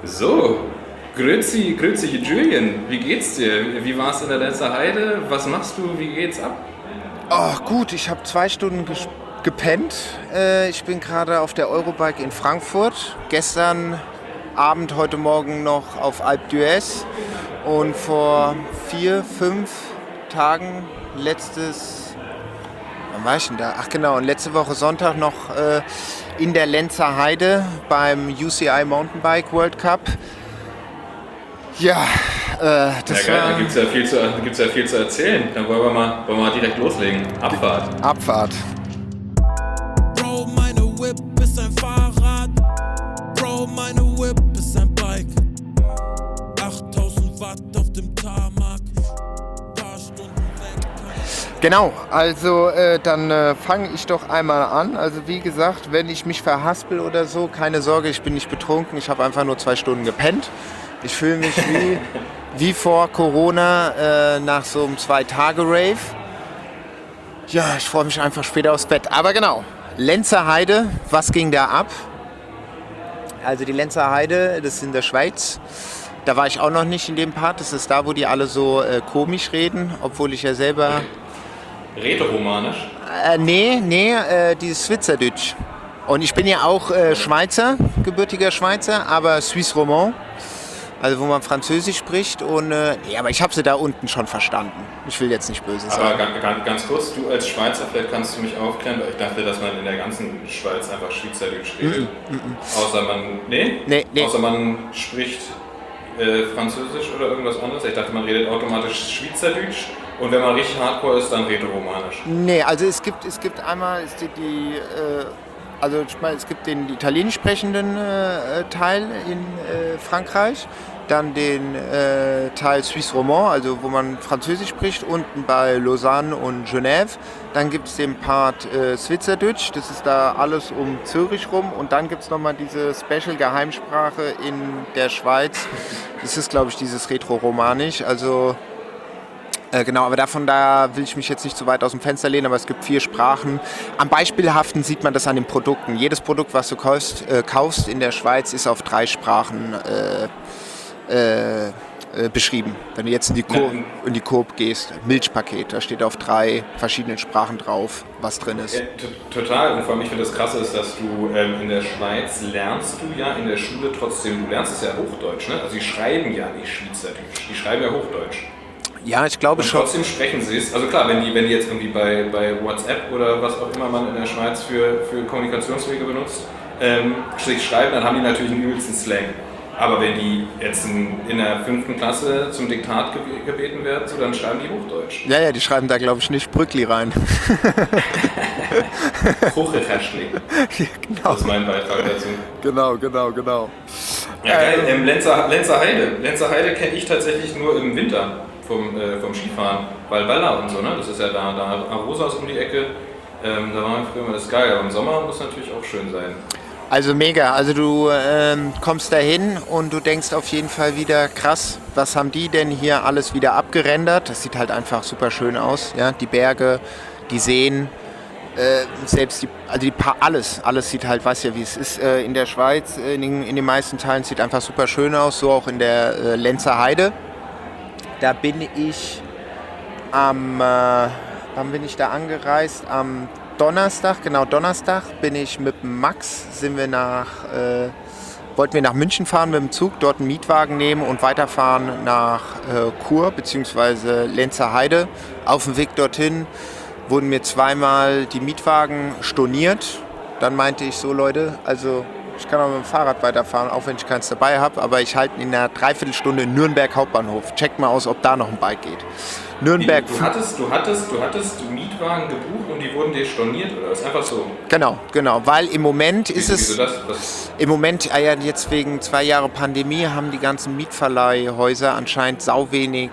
So, grüezi Julian, wie geht's dir? Wie war's in der Lenzer Heide? Was machst du? Wie geht's ab? Oh, gut, ich habe 2 Stunden gepennt. Ich bin gerade auf der Eurobike in Frankfurt. Gestern Abend, heute Morgen noch auf Alpe d'Huez. Und vor 4, 5 Tagen wann war ich denn da? Ach genau, und letzte Woche Sonntag noch in der Lenzer Heide beim UCI Mountainbike World Cup. Ja, das Ja geil, war da gibt's ja viel zu erzählen. Dann wollen wir mal direkt loslegen. Abfahrt. Abfahrt. Bro, meine Whip ist ein Fahrrad. Bro, meine Whip ist ein Bike. 8000 Watt auf dem Tarmac. Paar Stunden weg. Genau, also dann fange ich doch einmal an. Also wie gesagt, wenn ich mich verhaspel oder so, keine Sorge, ich bin nicht betrunken. Ich habe einfach nur 2 Stunden gepennt. Ich fühle mich wie vor Corona nach so einem 2-Tage-Rave. Ja, ich freue mich einfach später aufs Bett. Aber genau, Lenzer Heide, was ging da ab? Also die Lenzer Heide, das ist in der Schweiz. Da war ich auch noch nicht in dem Part. Das ist da, wo die alle so komisch reden, obwohl ich ja selber... Rätoromanisch. Dieses Schweizerdeutsch. Und ich bin ja auch Schweizer, gebürtiger Schweizer, aber Suisse Romand. Also wo man Französisch spricht und aber ich habe sie da unten schon verstanden. Ich will jetzt nicht böse Aber sein. ganz kurz, du als Schweizer, vielleicht kannst du mich aufklären, weil ich dachte, dass man in der ganzen Schweiz einfach Schweizerdeutsch redet. Außer man, Nee. Außer man spricht Französisch oder irgendwas anderes. Ich dachte, man redet automatisch Schweizerdeutsch und wenn man richtig hardcore ist, dann Rätoromanisch. Nee, also es gibt einmal also ich meine, es gibt den italienisch sprechenden Teil in Frankreich, dann den Teil Suisse Romand, also wo man Französisch spricht, unten bei Lausanne und Genève. Dann gibt es den Part Schweizerdeutsch, das ist da alles um Zürich rum. Und dann gibt es nochmal diese Special-Geheimsprache in der Schweiz. Das ist, glaube ich, dieses Rätoromanisch. Also genau, aber da will ich mich jetzt nicht zu weit aus dem Fenster lehnen, aber es gibt 4 Sprachen. Am Beispielhaften sieht man das an den Produkten. Jedes Produkt, was du kaufst in der Schweiz, ist auf 3 Sprachen beschrieben. Wenn du jetzt in die Coop gehst, Milchpaket, da steht auf 3 verschiedenen Sprachen drauf, was drin ist. Ja, total. Und vor allem, ich finde das Krasse ist, dass du in der Schweiz lernst du ja in der Schule trotzdem, du lernst es ja Hochdeutsch, ne? Also die schreiben ja nicht Schweizerdeutsch, die schreiben ja Hochdeutsch. Ja, ich glaube und schon. Trotzdem sprechen sie es. Also klar, wenn die jetzt irgendwie bei WhatsApp oder was auch immer man in der Schweiz für Kommunikationswege benutzt, sich schreiben, dann haben die natürlich einen übelsten Slang. Aber wenn die jetzt in der 5. Klasse zum Diktat gebeten werden, so, dann schreiben die Hochdeutsch. Ja, die schreiben da, glaube ich, nicht Brückli rein. Hochrecherchling. Genau. Das ist mein Beitrag dazu. Genau. Ja, geil. Lenzer Heide. Lenzer Heide kenne ich tatsächlich nur im Winter vom Skifahren. Valhalla und so, ne? Das ist ja da Arosas um die Ecke. Da waren wir früher immer, das ist geil. Aber im Sommer muss natürlich auch schön sein. Also mega, also du kommst dahin und du denkst auf jeden Fall wieder, krass, was haben die denn hier alles wieder abgerendert? Das sieht halt einfach super schön aus, ja, die Berge, die Seen, selbst alles sieht halt, weißt ja wie es ist in der Schweiz, in den meisten Teilen sieht einfach super schön aus, so auch in der Lenzer Heide. Da bin ich wann bin ich da angereist? Am Donnerstag bin ich mit dem Max, wollten wir nach München fahren mit dem Zug, dort einen Mietwagen nehmen und weiterfahren nach Chur bzw. Lenzer Heide. Auf dem Weg dorthin wurden mir 2-mal die Mietwagen storniert. Dann meinte ich so, Leute, also ich kann auch mit dem Fahrrad weiterfahren, auch wenn ich keins dabei habe, aber ich halte in einer Dreiviertelstunde in Nürnberg Hauptbahnhof. Checkt mal aus, ob da noch ein Bike geht. Nürnberg. Du hattest Mietwagen gebucht und die wurden dir storniert oder ist einfach so? Genau, weil im Moment ist es... Wieso das? Im Moment, jetzt wegen 2 Jahre Pandemie, haben die ganzen Mietverleihhäuser anscheinend sau wenig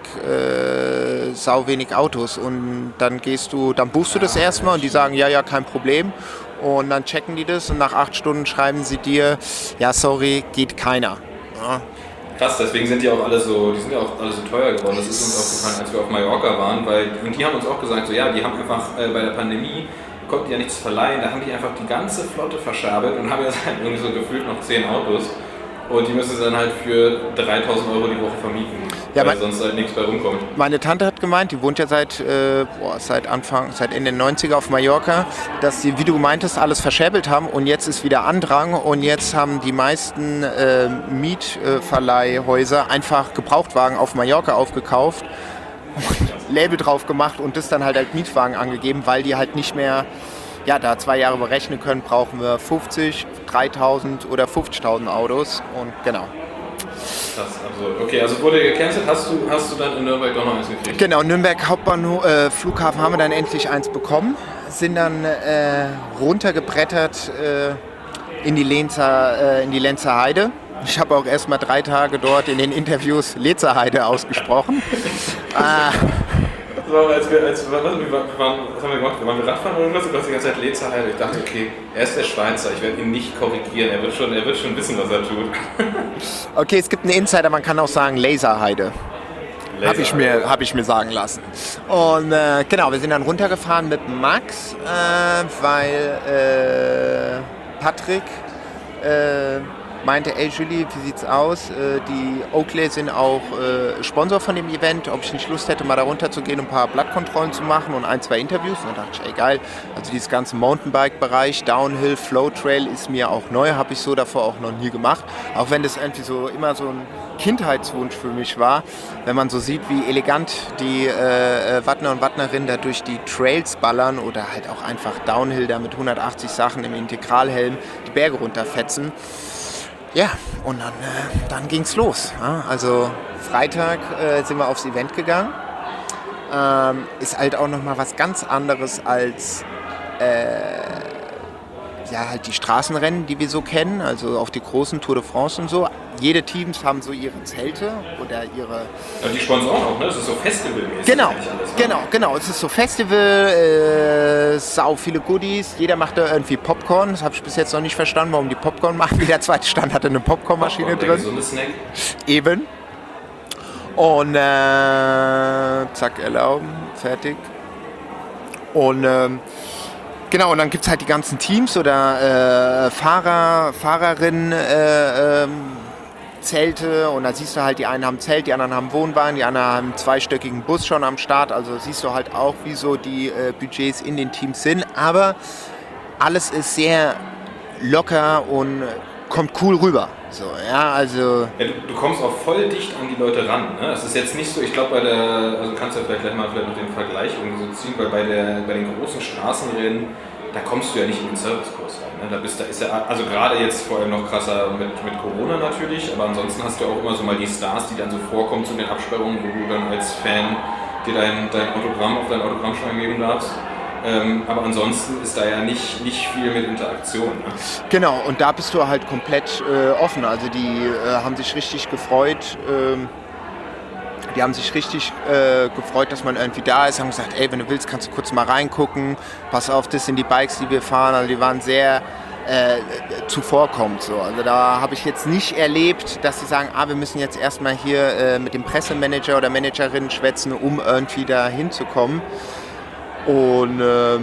Autos und dann buchst du das erstmal und die sagen, ja, kein Problem. Und dann checken die das und nach 8 Stunden schreiben sie dir, ja sorry, geht keiner. Ja. Krass, deswegen sind die auch alle so teuer geworden. Das ist uns aufgefallen, als wir auf Mallorca waren, und die haben uns auch gesagt, so ja, die haben einfach bei der Pandemie konnten die ja nichts verleihen, da haben die einfach die ganze Flotte verscherbelt und haben jetzt halt irgendwie so gefühlt noch 10 Autos. und die müssen sie dann halt für 3.000 € die Woche vermieten, Ja, weil sonst halt nichts bei rumkommt. Meine Tante hat gemeint, die wohnt ja seit Ende der 90er auf Mallorca, dass sie, wie du meintest, alles verscherbelt haben und jetzt ist wieder Andrang und jetzt haben die meisten Mietverleihhäuser einfach Gebrauchtwagen auf Mallorca aufgekauft und Label drauf gemacht und das dann halt als Mietwagen angegeben, weil die halt nicht mehr, da 2 Jahre berechnen können, brauchen wir 50, 3.000 oder 50.000 Autos und genau. Krass, also, okay, also wurde gecancelt, hast du dann in Nürnberg doch noch eins gekriegt? Genau, Nürnberg Hauptbahnhof, Flughafen haben wir dann endlich eins bekommen, sind dann runtergebrettert in die Lenzer Heide. Ich habe auch erst mal 3 Tage dort in den Interviews Lenzer Heide ausgesprochen. So, was haben wir gemacht? Waren wir Radfahren oder was? Du hast die ganze Zeit Lenzer Heide. Ich dachte, okay, er ist der Schweizer, ich werde ihn nicht korrigieren, er wird schon wissen, was er tut. Okay, es gibt einen Insider, man kann auch sagen Laserheide. Habe ich mir sagen lassen. Und genau, wir sind dann runtergefahren mit Max, weil Patrick meinte, ey Julie, wie sieht's aus? Die Oakley sind auch Sponsor von dem Event, ob ich nicht Lust hätte, mal da runter zu gehen und ein paar Blattkontrollen zu machen und 1, 2 Interviews. Und dann dachte ich, ey geil, also dieses ganze Mountainbike-Bereich, Downhill, Flow Trail ist mir auch neu, habe ich so davor auch noch nie gemacht. Auch wenn das irgendwie so immer so ein Kindheitswunsch für mich war, wenn man so sieht, wie elegant die Wattner und Wattnerinnen da durch die Trails ballern oder halt auch einfach Downhill da mit 180 Sachen im Integralhelm die Berge runterfetzen. Ja, und dann ging's los. Ja? Also Freitag sind wir aufs Event gegangen. Ist halt auch nochmal was ganz anderes als halt die Straßenrennen, die wir so kennen, also auch die großen Tour de France und so. Jede Teams haben so ihre Zelte oder ihre... Ja, die sponsoren auch, ne? Das ist so festivalmäßig. Genau, alles, ne? genau. Es ist so Festival, sau viele Goodies. Jeder macht da irgendwie Popcorn. Das habe ich bis jetzt noch nicht verstanden, warum die Popcorn machen. Jeder zweite Stand hatte eine Popcornmaschine Popcorn, drin. Gesunde Snack. Eben. Und zack, erlauben, fertig. Und genau, und dann gibt es halt die ganzen Teams oder Fahrer, Fahrerinnen, Zelte und da siehst du halt, die einen haben Zelt, die anderen haben Wohnwagen, die anderen haben einen 2-stöckigen Bus schon am Start, also siehst du halt auch, wie so die Budgets in den Teams sind, aber alles ist sehr locker und kommt cool rüber. So, ja, also ja, du kommst auch voll dicht an die Leute ran. Ne? Es ist jetzt nicht so, ich glaube also kannst du ja vielleicht mal mit dem Vergleich irgendwie so ziehen, weil bei den großen Straßenrennen, da kommst du ja nicht in den Servicekurs rein. Ne? Da ist ja, also gerade jetzt vor allem noch krasser mit Corona natürlich, aber ansonsten hast du auch immer so mal die Stars, die dann so vorkommen zu den Absperrungen, wo du dann als Fan dir dein Autogramm auf deinen Autogrammschein geben darfst. Aber ansonsten ist da ja nicht viel mit Interaktion. Ne? Genau, und da bist du halt komplett offen. Also die haben sich richtig gefreut. Die haben sich richtig gefreut, dass man irgendwie da ist. Haben gesagt, ey, wenn du willst, kannst du kurz mal reingucken. Pass auf, das sind die Bikes, die wir fahren. Also die waren sehr zuvorkommend. So. Also da habe ich jetzt nicht erlebt, dass sie sagen, wir müssen jetzt erstmal hier mit dem Pressemanager oder Managerin schwätzen, um irgendwie da hinzukommen. Und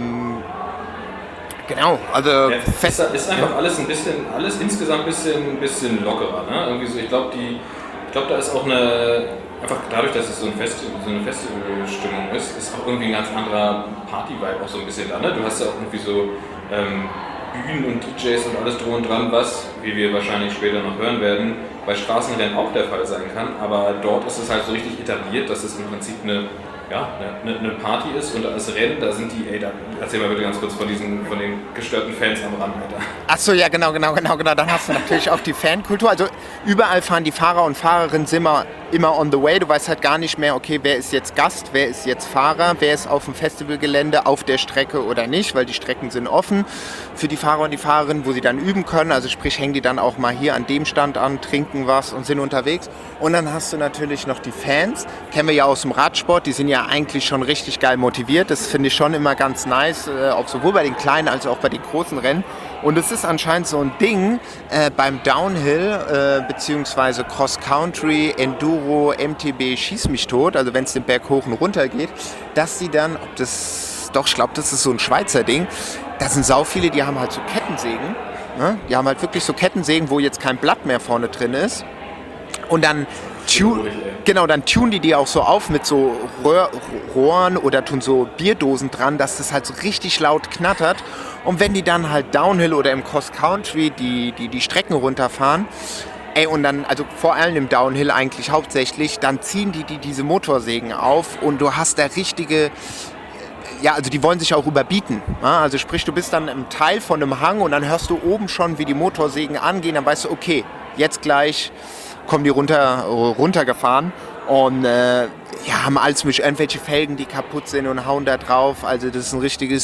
genau, also ja, ist einfach alles insgesamt ein bisschen lockerer. Ne? Irgendwie so, ich glaube, da ist auch einfach dadurch, dass es so eine Festivalstimmung ist auch irgendwie ein ganz anderer Party-Vibe auch so ein bisschen da. Ne? Du hast ja auch irgendwie so Bühnen und DJs und alles drum und dran, was, wie wir wahrscheinlich später noch hören werden, bei Straßenrennen auch der Fall sein kann. Aber dort ist es halt so richtig etabliert, dass es im Prinzip eine Party ist und da ist Rennen, da sind die, erzähl mal bitte ganz kurz von den gestörten Fans am Rand, Alter. Achso, ja, genau. Dann hast du natürlich auch die Fankultur. Also überall fahren die Fahrer und Fahrerinnen immer on the way. Du weißt halt gar nicht mehr, okay, wer ist jetzt Gast, wer ist jetzt Fahrer, wer ist auf dem Festivalgelände, auf der Strecke oder nicht, weil die Strecken sind offen für die Fahrer und die Fahrerinnen, wo sie dann üben können. Also sprich, hängen die dann auch mal hier an dem Stand an, trinken was und sind unterwegs. Und dann hast du natürlich noch die Fans, kennen wir ja aus dem Radsport, die sind ja eigentlich schon richtig geil motiviert. Das finde ich schon immer ganz nice, auch sowohl bei den kleinen als auch bei den großen Rennen. Und es ist anscheinend so ein Ding beim Downhill beziehungsweise Cross-Country, Enduro, MTB, Schieß mich tot, also wenn es den Berg hoch und runter geht, dass sie dann, ich glaube, das ist so ein Schweizer Ding, da sind sau viele, die haben halt so Kettensägen Ne? Die haben halt wirklich so Kettensägen, wo jetzt kein Blatt mehr vorne drin ist. Und dann dann tunen die auch so auf mit so Rohren oder tun so Bierdosen dran, dass das halt so richtig laut knattert. Und wenn die dann halt Downhill oder im Cross Country die Strecken runterfahren, und dann, also vor allem im Downhill eigentlich hauptsächlich, dann ziehen die diese Motorsägen auf und du hast da richtige, also die wollen sich auch überbieten. Ja? Also sprich, du bist dann im Teil von einem Hang und dann hörst du oben schon, wie die Motorsägen angehen, dann weißt du, okay, jetzt gleich kommen die runtergefahren und haben alles mit irgendwelche Felgen, die kaputt sind und hauen da drauf. Also das ist ein richtige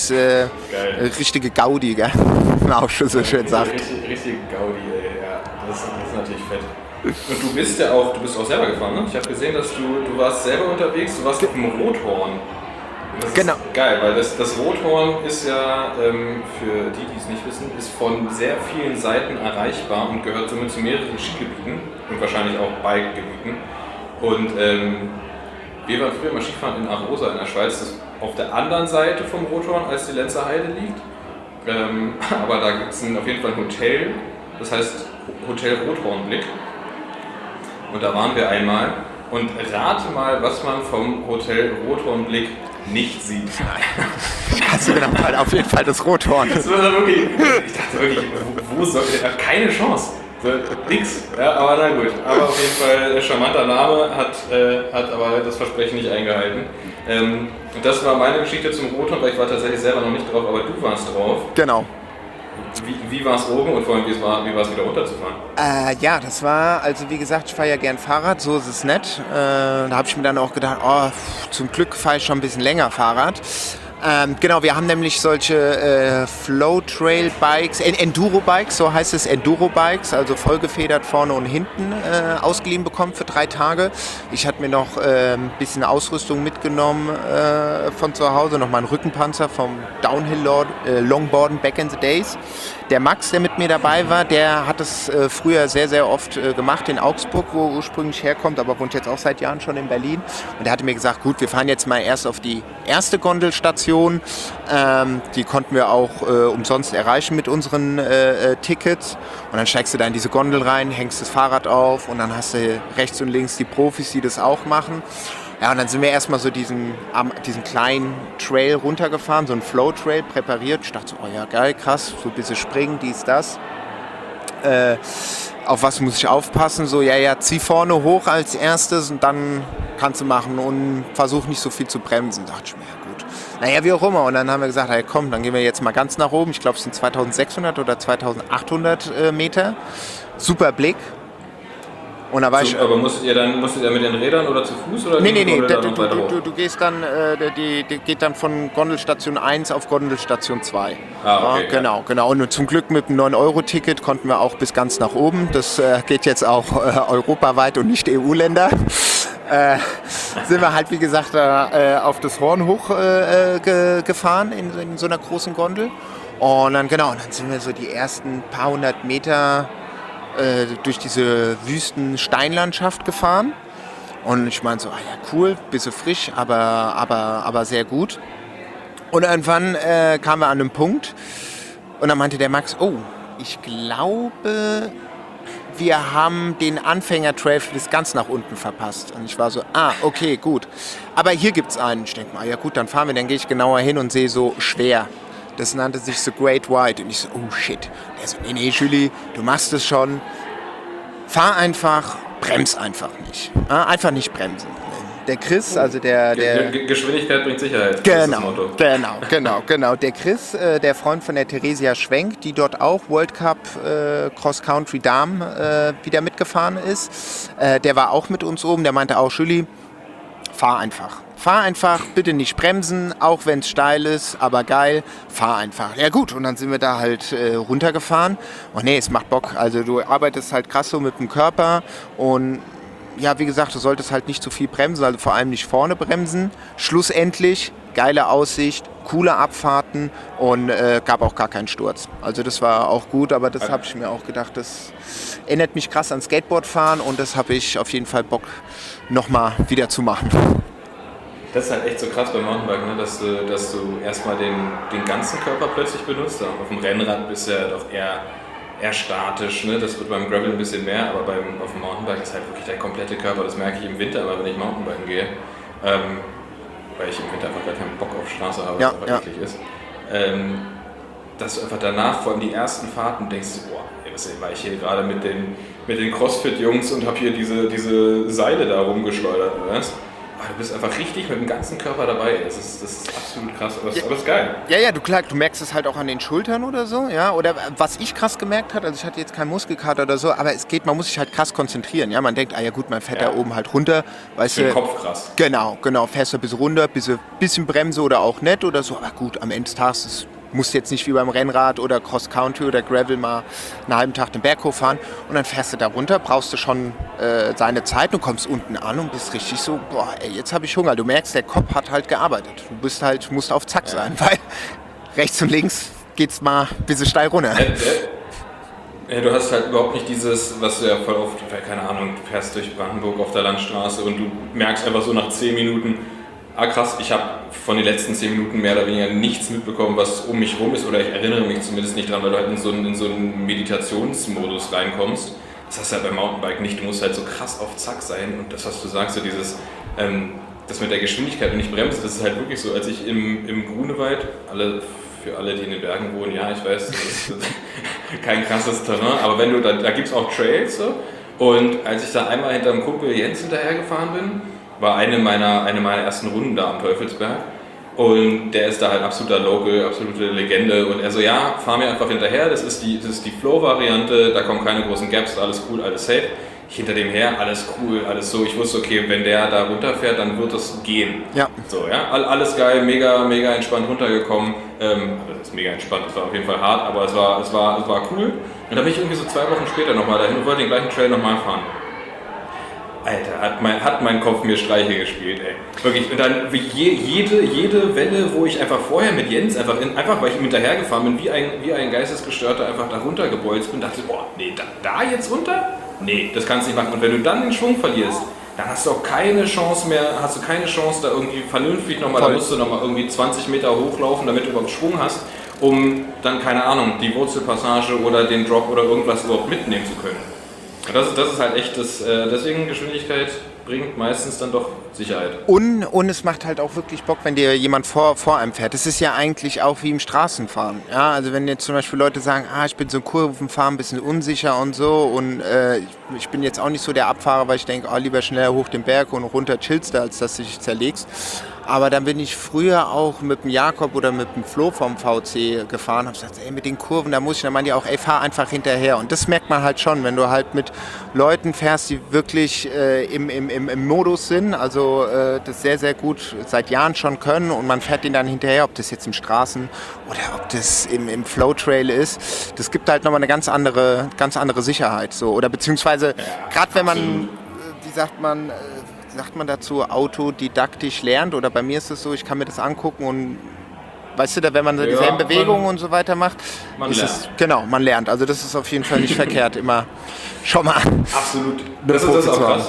Gaudi, gell? Wie man auch schon so schön sagt. Richtige Gaudi, ey. Ja, das ist natürlich fett. Und du bist auch selber gefahren, ne? Ich habe gesehen, dass du warst selber unterwegs, du warst auf dem Rothorn. Das ist geil, weil das Rothorn ist ja, für die es nicht wissen, ist von sehr vielen Seiten erreichbar und gehört somit zu mehreren Skigebieten und wahrscheinlich auch Bikegebieten. Und wir waren früher mal Skifahren in Arosa in der Schweiz, das ist auf der anderen Seite vom Rothorn, als die Lenzer Heide liegt. Aber da gibt es auf jeden Fall ein Hotel, das heißt Hotel Rothornblick. Und da waren wir einmal. Und rate mal, was man vom Hotel Rothornblick nicht sieht. Kannst du genau, auf jeden Fall das Rothorn. Das war wirklich, ich dachte wirklich, wo soll ich, keine Chance. So, nix. Ja, aber na gut. Aber auf jeden Fall charmanter Name, hat aber das Versprechen nicht eingehalten. Und das war meine Geschichte zum Rothorn, weil ich war tatsächlich selber noch nicht drauf, aber du warst drauf. Genau. Wie war es oben und vor allem wie war es wieder runterzufahren? Das war, also wie gesagt, ich fahre ja gern Fahrrad, so ist es nett. Da habe ich mir dann auch gedacht, zum Glück fahre ich schon ein bisschen länger Fahrrad. Genau, wir haben nämlich solche Flow-Trail-Bikes, Enduro-Bikes, so heißt es, Enduro-Bikes, also vollgefedert vorne und hinten ausgeliehen bekommen für 3 Tage. Ich hatte mir noch ein bisschen Ausrüstung mitgenommen von zu Hause, noch mal einen Rückenpanzer vom Downhill-Longboarden back in the days. Der Max, der mit mir dabei war, der hat es früher sehr, sehr oft gemacht in Augsburg, wo er ursprünglich herkommt, aber wohnt jetzt auch seit Jahren schon in Berlin. Und der hatte mir gesagt, gut, wir fahren jetzt mal erst auf die erste Gondelstation. Die konnten wir auch umsonst erreichen mit unseren Tickets. Und dann steigst du da in diese Gondel rein, hängst das Fahrrad auf und dann hast du rechts und links die Profis, die das auch machen. Ja, und dann sind wir erstmal so diesen kleinen Trail runtergefahren, so einen Flow-Trail präpariert. Ich dachte so, oh ja, geil, krass, so ein bisschen springen, dies, das. Auf was muss ich aufpassen? So, zieh vorne hoch als erstes und dann kannst du machen und versuch nicht so viel zu bremsen. Da dachte ich mir, ja gut. Naja, wie auch immer. Und dann haben wir gesagt, hey, komm, dann gehen wir jetzt mal ganz nach oben. Ich glaube, es sind 2600 oder 2800 Meter. Super Blick. Und da war aber musstet ihr dann mit den Rädern oder zu Fuß? Oder nee. Du gehst dann, die geht dann von Gondelstation 1 auf Gondelstation 2. Okay. Genau. Und zum Glück mit dem 9-Euro-Ticket konnten wir auch bis ganz nach oben. Das geht jetzt auch europaweit und nicht EU-Länder. Sind wir halt, wie gesagt, auf das Horn hochgefahren in so einer großen Gondel. Und dann sind wir so die ersten paar 100 Meter durch diese Wüsten-Steinlandschaft gefahren. Und ich meinte so, cool, bisschen frisch, aber sehr gut. Und irgendwann kamen wir an einen Punkt und dann meinte der Max, ich glaube, wir haben den Anfänger-Trail bis ganz nach unten verpasst. Und ich war so, okay, gut. Aber hier gibt's einen. Ich denke mal, ja gut, dann fahren wir, dann gehe ich genauer hin und sehe so schwer. Das nannte sich The Great White. Und ich so, oh shit. Der so, nee, Julie, du machst es schon. Fahr einfach, brems einfach nicht. Einfach nicht bremsen. Der Chris, also der Geschwindigkeit bringt Sicherheit. Genau. Der Chris, der Freund von der Theresia Schwenk, die dort auch World Cup Cross Country Damen wieder mitgefahren ist, der war auch mit uns oben. Der meinte auch, Julie, fahr einfach, bitte nicht bremsen, auch wenn es steil ist, aber geil, fahr einfach. Ja gut, und dann sind wir da halt runtergefahren. Und es macht Bock. Also du arbeitest halt krass so mit dem Körper und ja, wie gesagt, du solltest halt nicht zu viel bremsen, also vor allem nicht vorne bremsen. Schlussendlich, geile Aussicht, coole Abfahrten und gab auch gar keinen Sturz. Also das war auch gut, aber das habe ich mir auch gedacht, das erinnert mich krass an Skateboardfahren und das habe ich auf jeden Fall Bock, nochmal wieder zu machen. Das ist halt echt so krass beim Mountainbike, ne? dass du erstmal den ganzen Körper plötzlich benutzt. Auf dem Rennrad bist du ja doch eher eher statisch, ne? Das wird beim Gravel ein bisschen mehr, aber auf dem Mountainbike ist halt wirklich der komplette Körper, das merke ich im Winter immer, wenn ich Mountainbiken gehe, weil ich im Winter einfach gar keinen Bock auf Straße habe, was einfach eklig ist. Dass du einfach danach, vor allem die ersten Fahrten, denkst, boah, was war ich hier gerade mit den Crossfit-Jungs und habe hier diese Seile da rumgeschleudert, weißt? Aber du bist einfach richtig mit dem ganzen Körper dabei. Das ist absolut krass, aber es ist geil. Ja, du merkst es halt auch an den Schultern oder so, ja. Oder was ich krass gemerkt habe, also ich hatte jetzt keinen Muskelkater oder so, aber man muss sich halt krass konzentrieren, ja. Man denkt, gut, man fährt da oben halt runter, weißt du. Den Kopf krass. Genau, fährst du ein bisschen runter, bisschen Bremse oder auch nicht oder so, aber gut, am Ende des Tages musst jetzt nicht wie beim Rennrad oder Cross-Country oder Gravel mal einen halben Tag den Berg hochfahren und dann fährst du da runter, brauchst du schon seine Zeit, du kommst unten an und bist richtig so, jetzt habe ich Hunger. Du merkst, der Kopf hat halt gearbeitet. Du musst auf Zack sein, weil rechts und links geht's mal ein bisschen steil runter. Du hast halt überhaupt nicht dieses, was du ja voll oft, keine Ahnung, du fährst durch Brandenburg auf der Landstraße und du merkst einfach so nach 10 Minuten, krass, ich habe von den letzten 10 Minuten mehr oder weniger nichts mitbekommen, was um mich rum ist, oder ich erinnere mich zumindest nicht dran, weil du halt in so einen Meditationsmodus reinkommst. Das hast du halt beim Mountainbike nicht, du musst halt so krass auf Zack sein und das, was du sagst, so dieses, das mit der Geschwindigkeit und nicht bremsen, das ist halt wirklich so, als ich im Grunewald, für alle, die in den Bergen wohnen, ja, ich weiß, das ist kein krasses Terrain, aber wenn du da gibt es auch Trails, so, und als ich da einmal hinter dem Kumpel Jens hinterhergefahren bin, war eine meiner ersten Runden da am Teufelsberg und der ist da halt absoluter Local, absolute Legende und er so, ja, fahr mir einfach hinterher, das ist die Flow-Variante, da kommen keine großen Gaps, alles cool, alles safe. Ich hinter dem her, alles cool, alles so, ich wusste, okay, wenn der da runterfährt, dann wird es gehen. Ja. So, ja, alles geil, mega, mega entspannt runtergekommen, das ist mega entspannt, das war auf jeden Fall hart, aber es war cool und da bin ich irgendwie so 2 Wochen später nochmal dahin und wollte den gleichen Trail nochmal fahren. Alter, hat mein Kopf mir Streiche gespielt, ey. Wirklich. Und dann jede Welle, wo ich einfach vorher mit Jens, einfach weil ich ihm hinterhergefahren bin, wie ein Geistesgestörter einfach da runtergebolzt bin, dachte, nee, da jetzt runter? Nee, das kannst du nicht machen. Und wenn du dann den Schwung verlierst, dann hast du auch keine Chance mehr, da irgendwie vernünftig nochmal, da musst du nochmal irgendwie 20 Meter hochlaufen, damit du überhaupt Schwung hast, um dann, keine Ahnung, die Wurzelpassage oder den Drop oder irgendwas überhaupt mitnehmen zu können. Das ist halt echt deswegen Geschwindigkeit bringt meistens dann doch Sicherheit. Und es macht halt auch wirklich Bock, wenn dir jemand vor einem fährt. Das ist ja eigentlich auch wie im Straßenfahren. Ja, also wenn jetzt zum Beispiel Leute sagen, ich bin so ein Kurvenfahren, ein bisschen unsicher und so und ich bin jetzt auch nicht so der Abfahrer, weil ich denke, lieber schneller hoch den Berg und runter chillst du, als dass du dich zerlegst. Aber dann bin ich früher auch mit dem Jakob oder mit dem Flo vom VC gefahren, habe gesagt, mit den Kurven, da muss ich, dann meinen die auch, fahr einfach hinterher. Und das merkt man halt schon, wenn du halt mit Leuten fährst, die wirklich im Modus sind, also das sehr, sehr gut seit Jahren schon können und man fährt denen dann hinterher, ob das jetzt im Straßen oder ob das im Flow-Trail ist. Das gibt halt nochmal eine ganz andere Sicherheit. So. Oder beziehungsweise, gerade wenn man, sagt man dazu, autodidaktisch lernt, oder bei mir ist es so, ich kann mir das angucken und weißt du, wenn man dieselben Bewegungen und so weiter macht, man lernt. Also das ist auf jeden Fall nicht verkehrt, immer schon mal. Absolut. Das ist auch krass.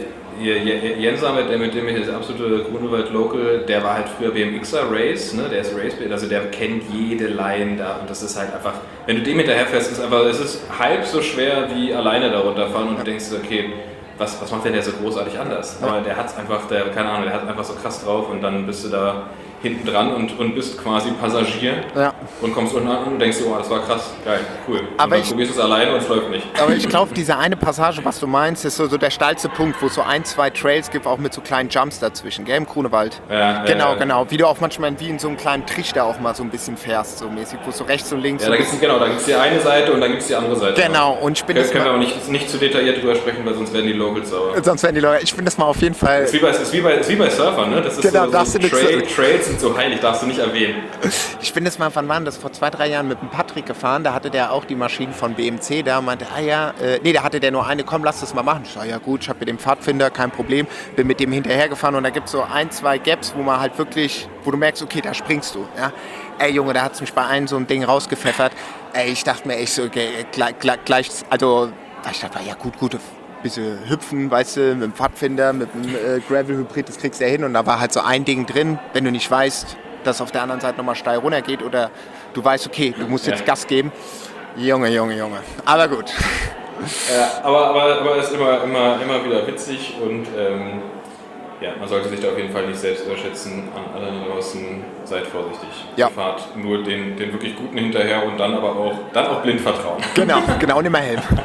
Jens, mit dem ich das absolute Grunewald Local, der war halt früher BMXer Race, ne? Der ist Race, also der kennt jede Line da und das ist halt einfach, wenn du dem hinterherfährst, es ist halb so schwer wie alleine da runterfahren und du denkst, okay, was macht denn der so großartig anders? Aber der hat einfach so krass drauf und dann bist du da hinten dran und bist quasi Passagier und kommst unten an und denkst so, das war krass, geil, cool. Aber und dann probierst du es alleine und es läuft nicht. Aber ich glaube, diese eine Passage, was du meinst, ist so der steilste Punkt, wo es so 1, 2 Trails gibt, auch mit so kleinen Jumps dazwischen, gell, im Grunewald. Ja, genau. Wie du auch manchmal wie in so einem kleinen Trichter auch mal so ein bisschen fährst, so mäßig, wo es so rechts und links... Ja, da gibt es die eine Seite und dann gibt es die andere Seite. Genau, und ich bin können wir aber nicht zu detailliert drüber sprechen, weil sonst werden die Locals sauer. Ich finde das mal auf jeden Fall... Das ist wie bei Surfern, ne? Das ist genau, so Trails sind so heilig, darfst du nicht erwähnen. Ich bin das mal, wann war das? Vor 2, 3 Jahren mit dem Patrick gefahren, da hatte der auch die Maschinen von BMC da und meinte, da hatte der nur eine, komm, lass das mal machen. Ich sag, ja gut, ich habe mit dem Pfadfinder, kein Problem, bin mit dem hinterher gefahren und da gibt es so 1, 2 Gaps, wo man halt wirklich, wo du merkst, okay, da springst du, ja. Ey Junge, da hat es mich bei einem so ein Ding rausgepfeffert. Ich dachte mir echt so, okay, gleich, also, ich dachte, ja gut, bisschen hüpfen, weißt du, mit dem Pfadfinder, mit dem Gravel-Hybrid, das kriegst du ja hin und da war halt so ein Ding drin, wenn du nicht weißt, dass auf der anderen Seite nochmal steil runter geht oder du weißt, okay, du musst jetzt Gas geben. Junge. Aber gut. Aber es ist immer wieder witzig und man sollte sich da auf jeden Fall nicht selbst überschätzen. An alle draußen, seid vorsichtig. Ja. Fahrt nur den wirklich Guten hinterher und dann auch blind vertrauen. Genau, und immer helfen.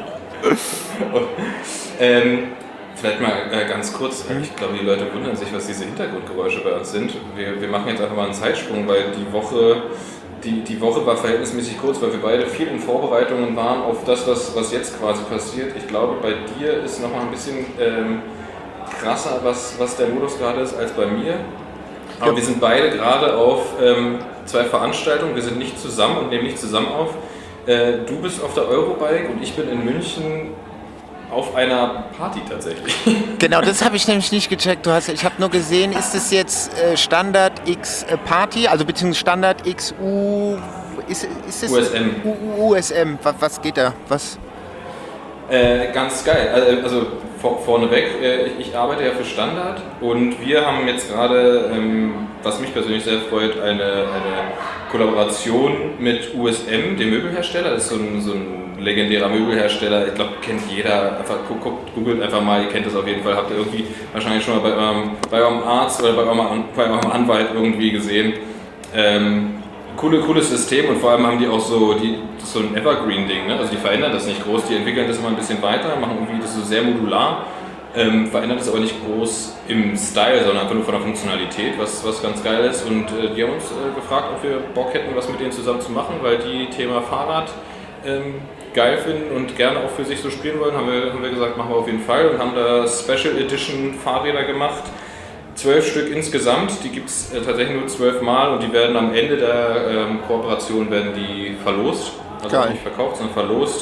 Vielleicht mal ganz kurz, ich glaube, die Leute wundern sich, was diese Hintergrundgeräusche bei uns sind. Wir machen jetzt einfach mal einen Zeitsprung, weil die Woche war verhältnismäßig kurz, weil wir beide viel in Vorbereitungen waren auf das, was jetzt quasi passiert. Ich glaube, bei dir ist noch mal ein bisschen krasser, was der Modus gerade ist, als bei mir. Aber wir sind beide gerade auf 2 Veranstaltungen. Wir sind nicht zusammen und nehmen nicht zusammen auf. Du bist auf der Eurobike und ich bin in München auf einer Party tatsächlich. Genau, das habe ich nämlich nicht gecheckt. Ich habe nur gesehen, ist es jetzt Standard X Party, also beziehungsweise Standard X ist es USM. USM, was geht da? Was? Ganz geil. Also vorneweg, ich arbeite ja für Standard und wir haben jetzt gerade, was mich persönlich sehr freut, eine Kollaboration mit USM, dem Möbelhersteller. Das ist so ein legendärer Möbelhersteller. Ich glaube, kennt jeder. Einfach googelt einfach mal, ihr kennt das auf jeden Fall. Habt ihr irgendwie wahrscheinlich schon mal bei eurem Arzt oder bei eurem Anwalt irgendwie gesehen. Cooles System und vor allem haben die auch so ein Evergreen-Ding, ne? Also die verändern das nicht groß, die entwickeln das immer ein bisschen weiter, machen irgendwie das so sehr modular, verändern das aber nicht groß im Style, sondern einfach nur von der Funktionalität, was ganz geil ist. Und die haben uns gefragt, ob wir Bock hätten, was mit denen zusammen zu machen, weil die Thema Fahrrad geil finden und gerne auch für sich so spielen wollen, haben wir gesagt, machen wir auf jeden Fall und haben da Special Edition Fahrräder gemacht. 12 Stück insgesamt, die gibt es tatsächlich nur 12 Mal und die werden am Ende der Kooperation werden die verlost. Also nicht verkauft, sondern verlost.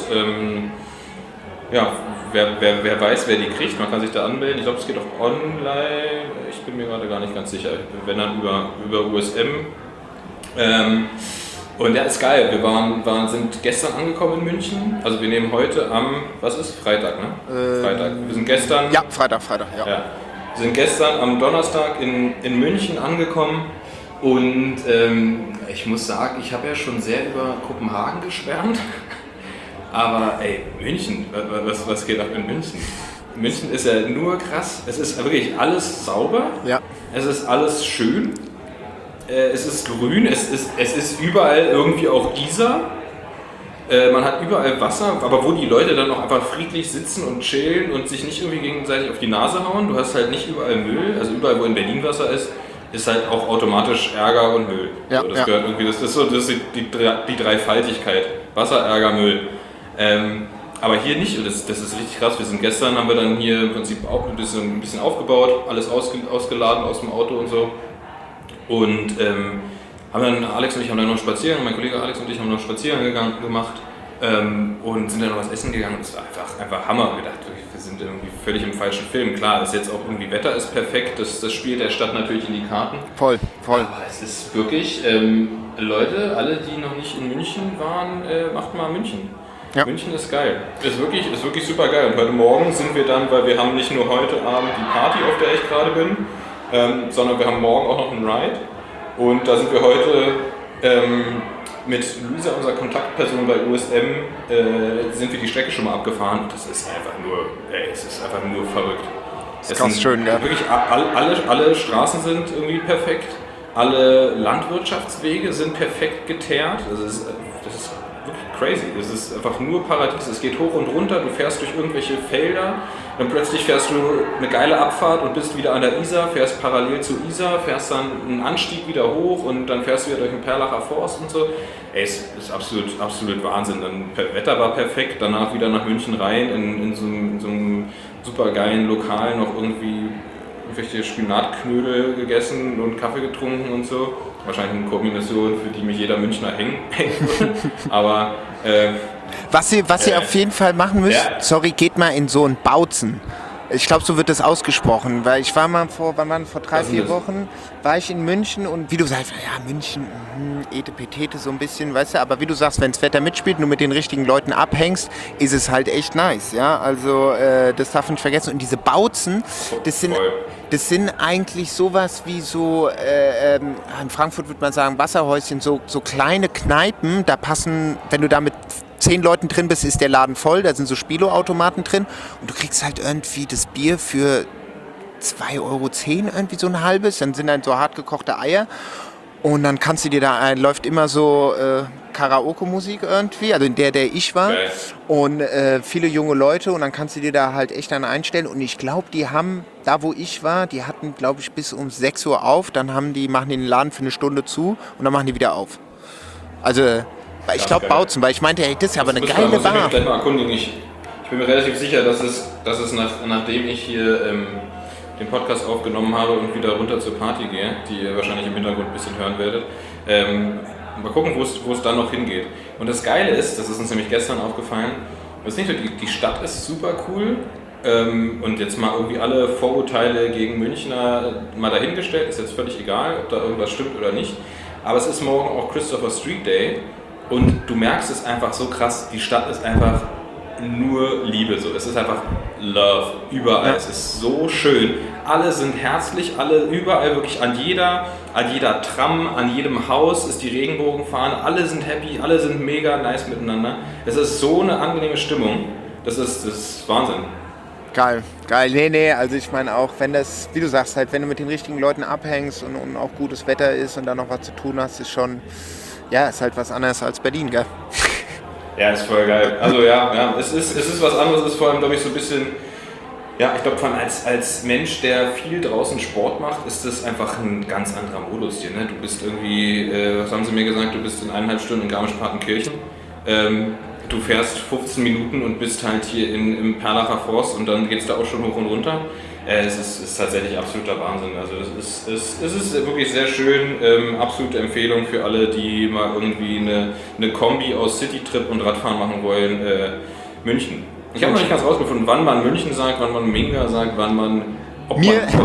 Wer weiß, wer die kriegt, man kann sich da anmelden. Ich glaube, es geht auch online, ich bin mir gerade gar nicht ganz sicher. Wenn dann über USM. Und ja, ist geil. Wir sind gestern angekommen in München. Also wir nehmen heute am, Freitag, ne? Freitag. Wir sind gestern... Ja, Freitag, ja. Wir sind gestern am Donnerstag in München angekommen und ich muss sagen, ich habe ja schon sehr über Kopenhagen geschwärmt, aber München, was geht ab in München? München ist ja nur krass, es ist wirklich alles sauber, es ist alles schön, es ist grün, es ist überall irgendwie auch Isar. Man hat überall Wasser, aber wo die Leute dann auch einfach friedlich sitzen und chillen und sich nicht irgendwie gegenseitig auf die Nase hauen. Du hast halt nicht überall Müll, also überall, wo in Berlin Wasser ist halt auch automatisch Ärger und Müll. Ja, so, das gehört irgendwie, das ist die Dreifaltigkeit. Wasser, Ärger, Müll. Aber hier nicht, und das ist richtig krass. Haben wir dann hier im Prinzip auch ein bisschen aufgebaut, alles ausgeladen aus dem Auto und so. Und Alex und ich haben dann noch einen Spaziergang, mein Kollege Alex und ich haben noch einen Spaziergang gemacht und sind dann noch was essen gegangen. Das war einfach Hammer. Wir dachten, wir sind irgendwie völlig im falschen Film. Klar, ist jetzt auch irgendwie Wetter ist perfekt, das spielt der Stadt natürlich in die Karten. Voll. Aber es ist wirklich, Leute, alle, die noch nicht in München waren, macht mal München. Ja. München ist geil. Ist wirklich super geil. Und heute Morgen sind wir dann, weil wir haben nicht nur heute Abend die Party, auf der ich gerade bin, sondern wir haben morgen auch noch einen Ride. Und da sind wir heute mit Luisa, unserer Kontaktperson bei USM, sind wir die Strecke schon mal abgefahren. Und das ist einfach nur verrückt. Das ist ganz schön, ja. Wirklich alle Straßen sind irgendwie perfekt. Alle Landwirtschaftswege sind perfekt geteert. Das ist wirklich crazy. Das ist einfach nur Paradies. Es geht hoch und runter, du fährst durch irgendwelche Felder, dann plötzlich fährst du eine geile Abfahrt und bist wieder an der Isar, fährst parallel zu Isar, fährst dann einen Anstieg wieder hoch und dann fährst du wieder durch den Perlacher Forst und so. Es ist absolut Wahnsinn. Dann Wetter war perfekt, danach wieder nach München rein, in so einem super geilen Lokal noch irgendwie irgendwelche Spinatknödel gegessen und Kaffee getrunken und so. Wahrscheinlich eine Kombination, für die mich jeder Münchner hängen würde. Aber was ihr auf jeden Fall machen müsst, geht mal in so einen Bautzen. Ich glaube, so wird das ausgesprochen, weil ich war mal vor 3-4 Wochen, war ich in München und wie du sagst, ja, München, Etepetete so ein bisschen, weißt du, aber wie du sagst, wenn das Wetter mitspielt und du mit den richtigen Leuten abhängst, ist es halt echt nice, ja, also das darf man nicht vergessen. Und diese Bautzen, das sind eigentlich sowas wie so, in Frankfurt würde man sagen Wasserhäuschen, so kleine Kneipen, da passen, wenn du da mit 10 Leuten drin bist, ist der Laden voll, da sind so Spielautomaten drin und du kriegst halt irgendwie das Bier für 2,10 Euro irgendwie so ein halbes, dann sind dann so hart gekochte Eier und dann kannst du dir da, läuft immer so Karaoke-Musik irgendwie, also in der ich war. Geil. Und viele junge Leute und dann kannst du dir da halt echt dann einstellen und ich glaube, die haben, da wo ich war, die hatten glaube ich bis um 6 Uhr auf, dann machen die den Laden für eine Stunde zu und dann machen die wieder auf. Also ich glaube Bautzen, weil ich meinte, hey, das ist ja aber eine geile Muss ich Bar. mich gleich mal erkundigen. Ich bin mir relativ sicher, dass es nachdem ich hier den Podcast aufgenommen habe und wieder runter zur Party gehe, die ihr wahrscheinlich im Hintergrund ein bisschen hören werdet, mal gucken, wo es dann noch hingeht. Und das Geile ist, das ist uns nämlich gestern aufgefallen, das ist nicht so, die Stadt ist super cool und jetzt mal irgendwie alle Vorurteile gegen Münchner mal dahingestellt, ist jetzt völlig egal, ob da irgendwas stimmt oder nicht, aber es ist morgen auch Christopher Street Day und du merkst es einfach so krass, die Stadt ist einfach nur Liebe, so. Es ist einfach Love, überall. Ja. Es ist so schön. Alle sind herzlich, alle überall, wirklich an jeder Tram, an jedem Haus ist die Regenbogenfahne. Alle sind happy, alle sind mega nice miteinander. Es ist so eine angenehme Stimmung. Das ist Wahnsinn. Geil. Nee, also ich meine auch, wenn das, wie du sagst, halt, wenn du mit den richtigen Leuten abhängst und auch gutes Wetter ist und dann noch was zu tun hast, ist schon, ja, ist halt was anderes als Berlin, gell? Ja, ist voll geil. Also ja, es ist was anderes, es ist vor allem, glaube ich, so ein bisschen, ja, ich glaube, als Mensch, der viel draußen Sport macht, ist das einfach ein ganz anderer Modus hier. Ne? Du bist irgendwie, was haben sie mir gesagt, du bist in 1,5 Stunden in Garmisch-Partenkirchen. Du fährst 15 Minuten und bist halt hier im Perlacher Forst und dann geht es da auch schon hoch und runter. Es ist tatsächlich absoluter Wahnsinn. Also es ist wirklich sehr schön, absolute Empfehlung für alle, die mal irgendwie eine Kombi aus Citytrip und Radfahren machen wollen. München. Ich habe noch nicht ganz rausgefunden, wann man München sagt, wann man Minga sagt, wann man ob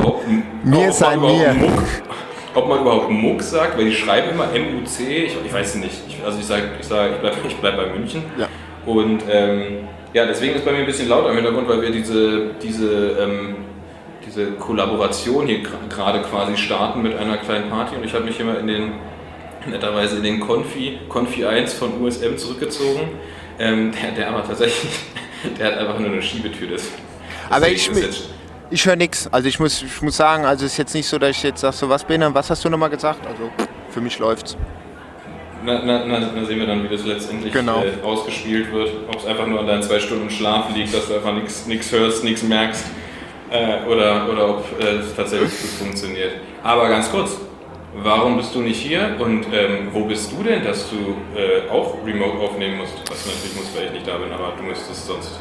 man überhaupt Muck sagt, weil die schreiben immer M-U-C, ich weiß es nicht. Ich bleib bei München. Ja. Und ja, deswegen ist bei mir ein bisschen lauter im Hintergrund, weil wir diese Kollaboration hier gerade quasi starten mit einer kleinen Party und ich habe mich immer netterweise in den Confi 1 von USM zurückgezogen, der aber tatsächlich, der hat einfach nur eine Schiebetür. Aber ich höre nichts, also ich muss sagen, also es ist jetzt nicht so, dass ich jetzt sage, so was hast du nochmal gesagt, also für mich läuft's. Na sehen wir dann, wie das letztendlich ausgespielt wird, ob es einfach nur an deinen 2 Stunden Schlaf liegt, dass du einfach nichts hörst, nichts merkst. Oder ob es tatsächlich gut funktioniert. Aber ganz kurz, warum bist du nicht hier und wo bist du denn, dass du auch remote aufnehmen musst? Was du natürlich musst, weil ich nicht da bin, aber du müsstest sonst...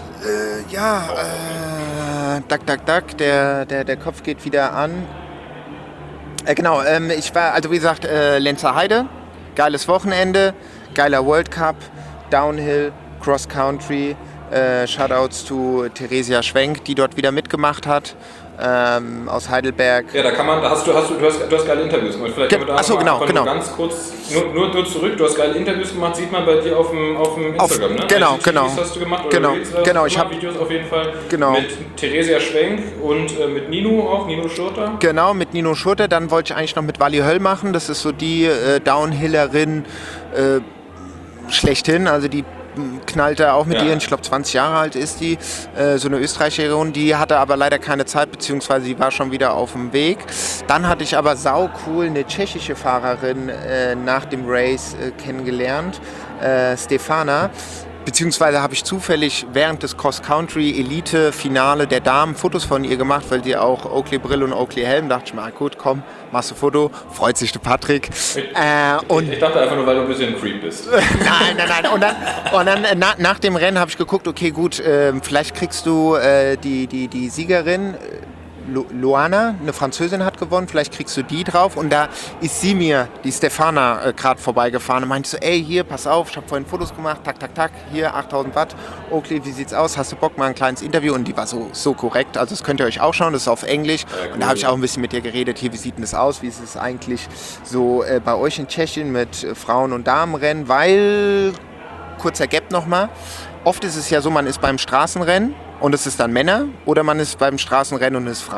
der Kopf geht wieder an. Genau, ich war, also wie gesagt, Lenzer Heide, geiles Wochenende, geiler World Cup, Downhill, Cross Country, Shoutouts zu Theresia Schwenk, die dort wieder mitgemacht hat, aus Heidelberg. Ja, du hast geile Interviews gemacht. Vielleicht können wir da genau. Ganz kurz, nur zurück, du hast geile Interviews gemacht, sieht man bei dir auf dem Instagram, ne? Genau. hast du gemacht, oder genau. Ich habe Videos auf jeden Fall mit Theresia Schwenk und mit Nino Schurter. Genau, mit Nino Schurter, dann wollte ich eigentlich noch mit Wally Höll machen, das ist so die Downhillerin schlechthin, also die knallte auch mit ihr, ich glaube 20 Jahre alt ist die, so eine Österreicherin, die hatte aber leider keine Zeit, beziehungsweise sie war schon wieder auf dem Weg. Dann hatte ich aber saucool eine tschechische Fahrerin nach dem Race kennengelernt, Stefana. Beziehungsweise habe ich zufällig während des Cross-Country-Elite-Finale der Damen Fotos von ihr gemacht, weil sie auch Oakley-Brille und Oakley-Helm, dachte ich mal, gut, komm, machst du Foto, freut sich der Patrick. Ich dachte einfach nur, weil du ein bisschen ein Creep bist. Nein. Und dann nach dem Rennen habe ich geguckt, okay, gut, vielleicht kriegst du die Siegerin, Luana, eine Französin, hat gewonnen, vielleicht kriegst du die drauf. Und da ist sie mir, die Stefana, gerade vorbeigefahren und meinte so, ey, hier, pass auf, ich habe vorhin Fotos gemacht, tak, hier, 8000 Watt, Oakley, wie sieht's aus, hast du Bock, mal ein kleines Interview? Und die war so korrekt, also das könnt ihr euch auch schauen, das ist auf Englisch. Ja, cool. Und da habe ich auch ein bisschen mit ihr geredet, hier, wie sieht denn das aus, wie ist es eigentlich so bei euch in Tschechien mit Frauen- und Damenrennen, weil, kurzer Gap nochmal, oft ist es ja so, man ist beim Straßenrennen und es ist dann Männer oder man ist beim Straßenrennen und es ist Frauen.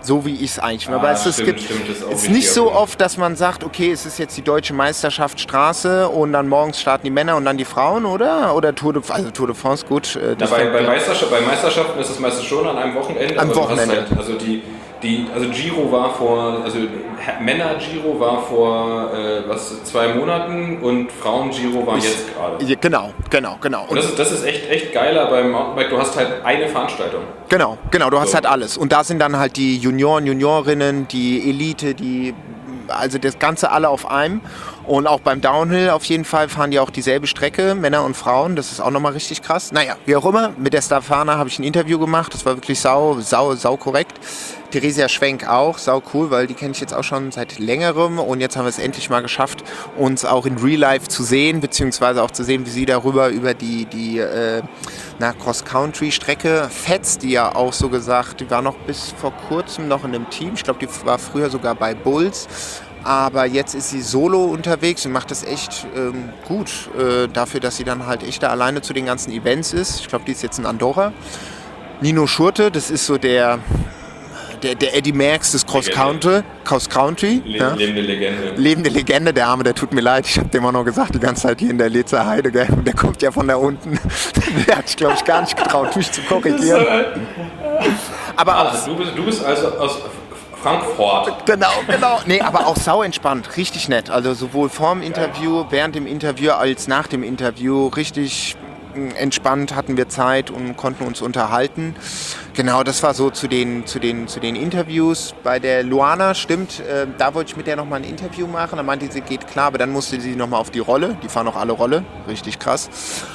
So wie ich es eigentlich finde. Aber es stimmt, gibt das ist auch es wichtig, nicht so aber- oft, dass man sagt, okay, es ist jetzt die deutsche Meisterschaft Straße und dann morgens starten die Männer und dann die Frauen, oder? Oder Tour de France, gut. Na, bei Meisterschaften ist es meistens schon an einem Wochenende. Am aber du hast Wochenende. Halt, also Giro war vor, also Männer-Giro war vor 2 Monaten und Frauen-Giro war jetzt gerade. Ja, genau. Und das ist echt geiler beim Mountainbike, du hast halt eine Veranstaltung. Genau, du hast So. halt alles. Und da sind dann halt die Junioren, Juniorinnen, die Elite, also das Ganze alle auf einem. Und auch beim Downhill auf jeden Fall fahren die auch dieselbe Strecke, Männer und Frauen. Das ist auch nochmal richtig krass. Naja, wie auch immer, mit der Stefana habe ich ein Interview gemacht. Das war wirklich sau korrekt. Theresia Schwenk auch, sau cool, weil die kenne ich jetzt auch schon seit längerem. Und jetzt haben wir es endlich mal geschafft, uns auch in Real Life zu sehen, beziehungsweise auch zu sehen, wie sie darüber über die Cross-Country-Strecke fetzt, die ja auch so gesagt, die war noch bis vor kurzem noch in einem Team. Ich glaube, die war früher sogar bei Bulls. Aber jetzt ist sie solo unterwegs und macht das echt gut dafür, dass sie dann halt echt da alleine zu den ganzen Events ist. Ich glaube, die ist jetzt in Andorra. Nino Schurte, das ist so der Eddie Merckx des Cross-Country. Ja. Lebende Legende. Lebende Legende, der Arme, der tut mir leid. Ich habe dem auch noch gesagt, die ganze Zeit hier in der Lezer Heide, gell? Der kommt ja von da unten. Der hat sich, glaube ich, gar nicht getraut, mich zu korrigieren. Aber auch, Du bist also aus Frankfurt. Genau. Nee, aber auch sau entspannt, richtig nett. Also sowohl vorm Interview, während dem Interview als nach dem Interview richtig entspannt hatten wir Zeit und konnten uns unterhalten. Genau, das war so zu den Interviews. Bei der Luana, stimmt, da wollte ich mit der nochmal ein Interview machen. Da meinte sie, geht klar, aber dann musste sie nochmal auf die Rolle. Die fahren auch alle Rolle, richtig krass.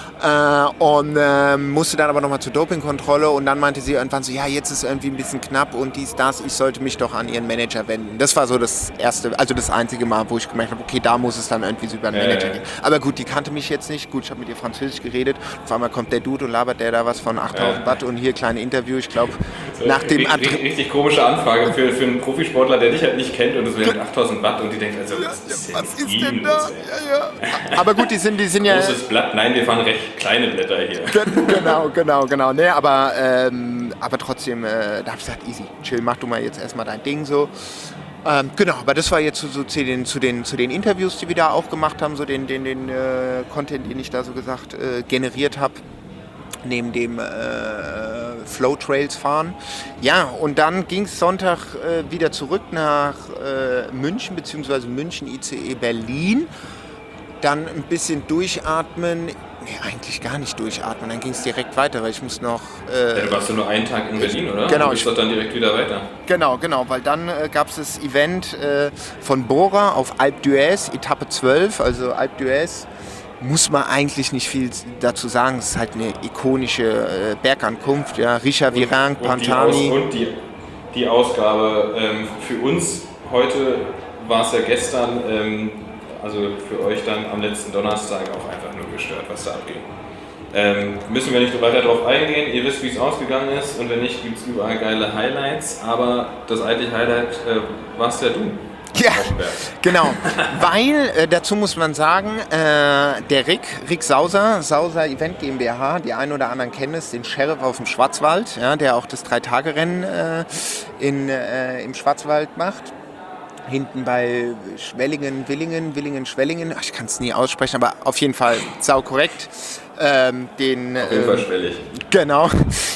Und musste dann aber nochmal zur Dopingkontrolle und dann meinte sie irgendwann so, ja, jetzt ist irgendwie ein bisschen knapp und dies, das, ich sollte mich doch an ihren Manager wenden. Das war so das erste, also das einzige Mal, wo ich gemerkt habe, okay, da muss es dann irgendwie so über den Manager gehen. Aber gut, die kannte mich jetzt nicht, gut, ich habe mit ihr Französisch geredet, auf einmal kommt der Dude und labert der da was von 8000 Watt und hier kleine Interview, ich glaube, nach dem... Richtig komische Anfrage für einen Profisportler, der dich halt nicht kennt und es wären 8000 Watt und die denkt, also was ist denn da? Ja. Aber gut, die sind ja... Großes Blatt, nein, wir fahren recht kleine Blätter hier. Genau. Nee, aber trotzdem, da habe ich gesagt, easy, chill, mach du mal jetzt erstmal dein Ding so. Genau, aber das war jetzt so zu den Interviews, die wir da auch gemacht haben, so den Content, den ich da so gesagt generiert habe, neben dem Flow Trails fahren. Ja, und dann ging es Sonntag wieder zurück nach München, beziehungsweise München ICE Berlin. Dann ein bisschen durchatmen. Nee, eigentlich gar nicht durchatmen. Dann ging es direkt weiter, weil ich muss noch... du warst nur einen Tag in Berlin, oder? Genau. Du bist doch dann direkt wieder weiter. Genau, weil dann gab es das Event von Bora auf Alpe d'Huez, Etappe 12. Also Alpe d'Huez muss man eigentlich nicht viel dazu sagen. Es ist halt eine ikonische Bergankunft. Ja. Richard Virenque, Pantani. Und die Ausgabe für uns heute war es ja gestern... also für euch dann am letzten Donnerstag auch einfach nur gestört, was da abging. Müssen wir nicht weiter darauf eingehen, ihr wisst, wie es ausgegangen ist und wenn nicht, gibt es überall geile Highlights, aber das eigentliche Highlight warst ja du. Ja, genau, weil dazu muss man sagen, der Rick Sauser Event GmbH, die einen oder anderen kennen es, den Sheriff auf dem Schwarzwald, ja, der auch das 3-Tage-Rennen im Schwarzwald macht. Hinten bei Schwellingen, Schwellingen, ich kann es nie aussprechen, aber auf jeden Fall sau korrekt. Auf jeden Fall schwellig. Genau.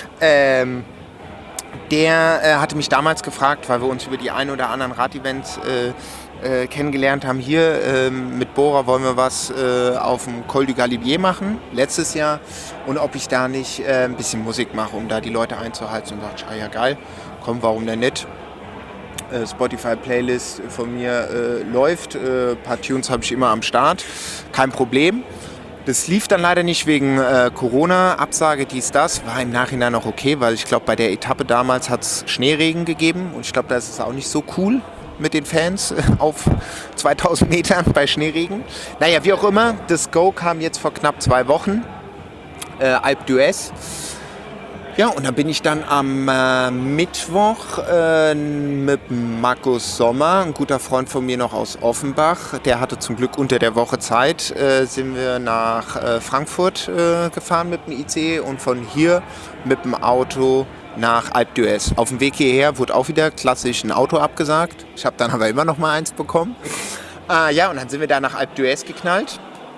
Der hatte mich damals gefragt, weil wir uns über die ein oder anderen Radevents kennengelernt haben. Hier mit Bora wollen wir was auf dem Col du Galibier machen, letztes Jahr. Und ob ich da nicht ein bisschen Musik mache, um da die Leute einzuhalten. Und dachte ich, ja geil, komm, warum denn nicht? Spotify-Playlist von mir läuft. Ein paar Tunes habe ich immer am Start. Kein Problem. Das lief dann leider nicht wegen Corona, Absage, dies, das. War im Nachhinein auch okay, weil ich glaube, bei der Etappe damals hat es Schneeregen gegeben. Und ich glaube, da ist es auch nicht so cool mit den Fans auf 2000 Metern bei Schneeregen. Naja, wie auch immer, das Go kam jetzt vor knapp 2 Wochen. Alpe d'Huez. Ja, und dann bin ich dann am Mittwoch mit Markus Sommer, ein guter Freund von mir noch aus Offenbach, der hatte zum Glück unter der Woche Zeit, sind wir nach Frankfurt gefahren mit dem IC und von hier mit dem Auto nach Alpe d'Huez. Auf dem Weg hierher wurde auch wieder klassisch ein Auto abgesagt. Ich habe dann aber immer noch mal eins bekommen. Ja, und dann sind wir da nach Alpe d'Huez geknallt.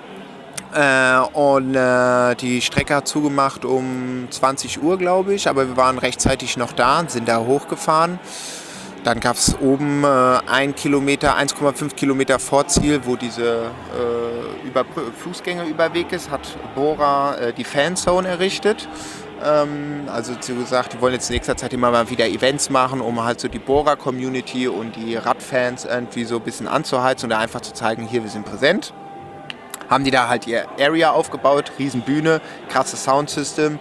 Die Strecke hat zugemacht um 20 Uhr, glaube ich. Aber wir waren rechtzeitig noch da und sind da hochgefahren. Dann gab es oben 1,5 Kilometer vor Ziel, wo diese Fußgängerüberweg ist, hat Bora die Fanzone errichtet. Also sie gesagt, die wollen jetzt in nächster Zeit immer mal wieder Events machen, um halt so die Bora-Community und die Radfans irgendwie so ein bisschen anzuheizen und da einfach zu zeigen, hier, wir sind präsent. Haben die da halt ihr Area aufgebaut, riesen Bühne, krasses Soundsystem.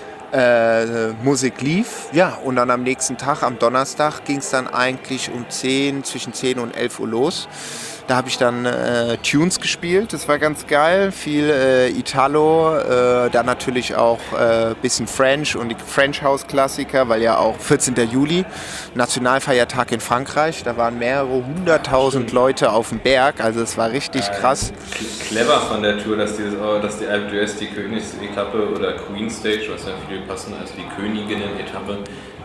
Musik lief, ja, und dann am nächsten Tag, am Donnerstag, ging es dann eigentlich zwischen 10 und 11 Uhr los. Da habe ich dann Tunes gespielt, das war ganz geil, viel Italo, dann natürlich auch ein bisschen French und die French House Klassiker, weil ja auch 14. Juli, Nationalfeiertag in Frankreich, da waren mehrere 100.000 Leute auf dem Berg, also es war richtig krass. Clever von der Tour, dass die Alpe d'Huez die Königsetappe oder Queen Stage, was ja viel passen als die Königinnen-Etappe,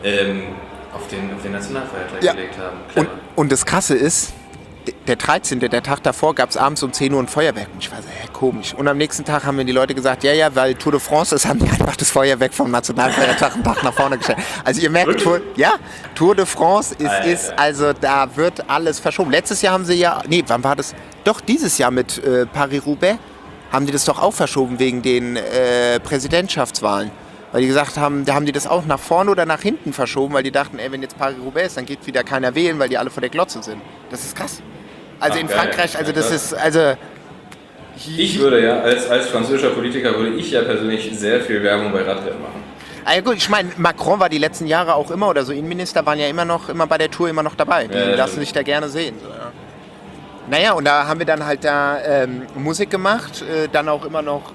auf den Nationalfeiertag gelegt haben. Und das Krasse ist, der 13., der Tag davor, gab es abends um 10 Uhr ein Feuerwerk. Und ich war so, komisch. Und am nächsten Tag haben mir die Leute gesagt, ja, weil Tour de France ist, haben die einfach das Feuerwerk vom Nationalfeiertag einen Tag nach vorne gestellt. Also ihr merkt, Tour de France also da wird alles verschoben. Letztes Jahr haben sie wann war das? Doch, dieses Jahr mit Paris-Roubaix haben die das doch auch verschoben wegen den Präsidentschaftswahlen. Weil die gesagt haben, da haben die das auch nach vorne oder nach hinten verschoben, weil die dachten, wenn jetzt Paris-Roubaix ist, dann geht wieder keiner wählen, weil die alle vor der Glotze sind. Das ist krass. Also in Frankreich, also das ist, also... Ich würde ja, als französischer Politiker, würde ich ja persönlich sehr viel Werbung bei Radrennen machen. Ja gut, ich meine, Macron war die letzten Jahre auch immer, oder so Innenminister waren ja immer bei der Tour immer noch dabei. Die lassen sich da gerne sehen. So, ja. Naja, und da haben wir dann halt Musik gemacht, dann auch immer noch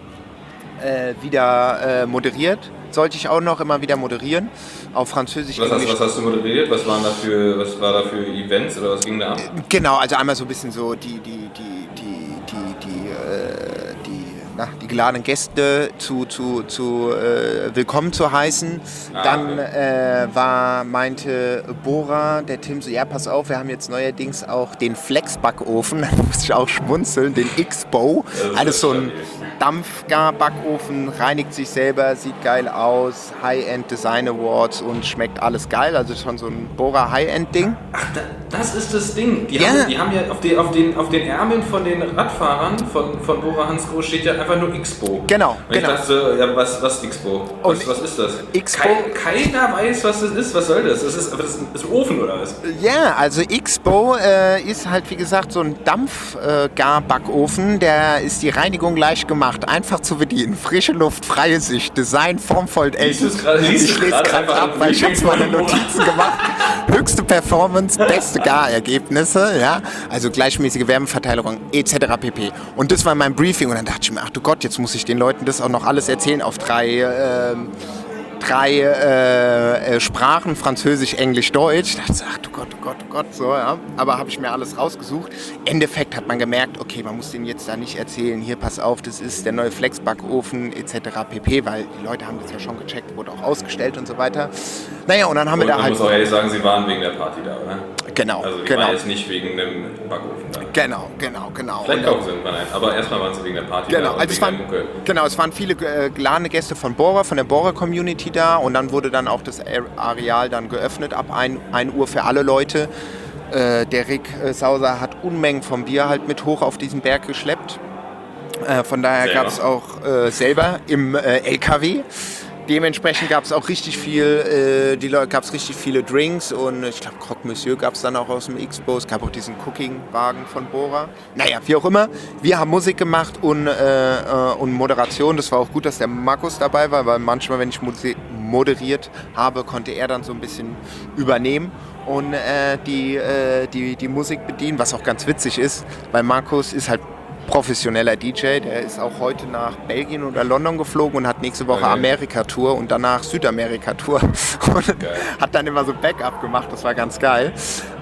wieder moderiert. Sollte ich auch noch immer wieder moderieren, auf Französisch. Was hast du moderiert? Was war da für Events oder was ging da ab? Genau, also einmal so ein bisschen so die geladenen Gäste zu willkommen zu heißen. Dann meinte Bora, der Tim so, ja pass auf, wir haben jetzt neuerdings auch den Flex-Backofen, da musste ich auch schmunzeln, den X-Bow, alles so ein Dampfgar-Backofen, reinigt sich selber, sieht geil aus, High-End Design Awards und schmeckt alles geil, also schon so ein Bora High-End-Ding. Ach, das ist das Ding. Die haben ja auf den Ärmeln von den Radfahrern von Bora Hansgrohe steht ja einfach nur X-Bow. Genau. Und ich dachte so, ja, was X-Bow? Was ist das? Keiner weiß, was das ist. Was soll das? Das ist ein Ofen oder was? Ja, also X-Bow ist halt wie gesagt so ein Dampfgar-Backofen. Der ist die Reinigung leicht gemacht. Einfach zu bedienen. Frische Luft, freie Sicht, Design formvoll ältlich. Ich lese gerade ab, weil ich habe meine Notizen gemacht. Höchste Performance, beste Gar-Ergebnisse, ja, also gleichmäßige Wärmeverteilung etc. pp. Und das war mein Briefing und dann dachte ich mir, ach du Gott, jetzt muss ich den Leuten das auch noch alles erzählen auf drei Sprachen, Französisch, Englisch, Deutsch. Ich dachte, ach du Gott, so, ja. Aber habe ich mir alles rausgesucht. Im Endeffekt hat man gemerkt, okay, man muss denen jetzt da nicht erzählen, hier, pass auf, das ist der neue Flexbackofen etc. pp., weil die Leute haben das ja schon gecheckt, wurde auch ausgestellt und so weiter. Naja, und dann haben wir da halt... Ich muss auch ehrlich sagen, sie waren wegen der Party da, oder? Genau, also die waren jetzt nicht wegen dem Backofen da. Genau. Vielleicht auch sind wir nicht, aber erstmal waren sie wegen der Party da. Also es waren viele geladene Gäste von Bora, von der Bora-Community da und dann wurde dann auch das Areal dann geöffnet ab 1 Uhr für alle Leute. Der Rick Sauser hat Unmengen vom Bier halt mit hoch auf diesen Berg geschleppt. Von daher gab es auch selber im LKW. Dementsprechend gab es auch richtig viele Drinks und ich glaube Croque Monsieur gab es dann auch aus dem X-Bow. Es gab auch diesen Cooking-Wagen von Bora. Naja, wie auch immer. Wir haben Musik gemacht und Moderation. Das war auch gut, dass der Markus dabei war, weil manchmal, wenn ich moderiert habe, konnte er dann so ein bisschen übernehmen und die Musik bedienen, was auch ganz witzig ist, weil Markus ist halt professioneller DJ, der ist auch heute nach Belgien oder London geflogen und hat nächste Woche Amerika-Tour und danach Südamerika-Tour und hat dann immer so Backup gemacht, das war ganz geil.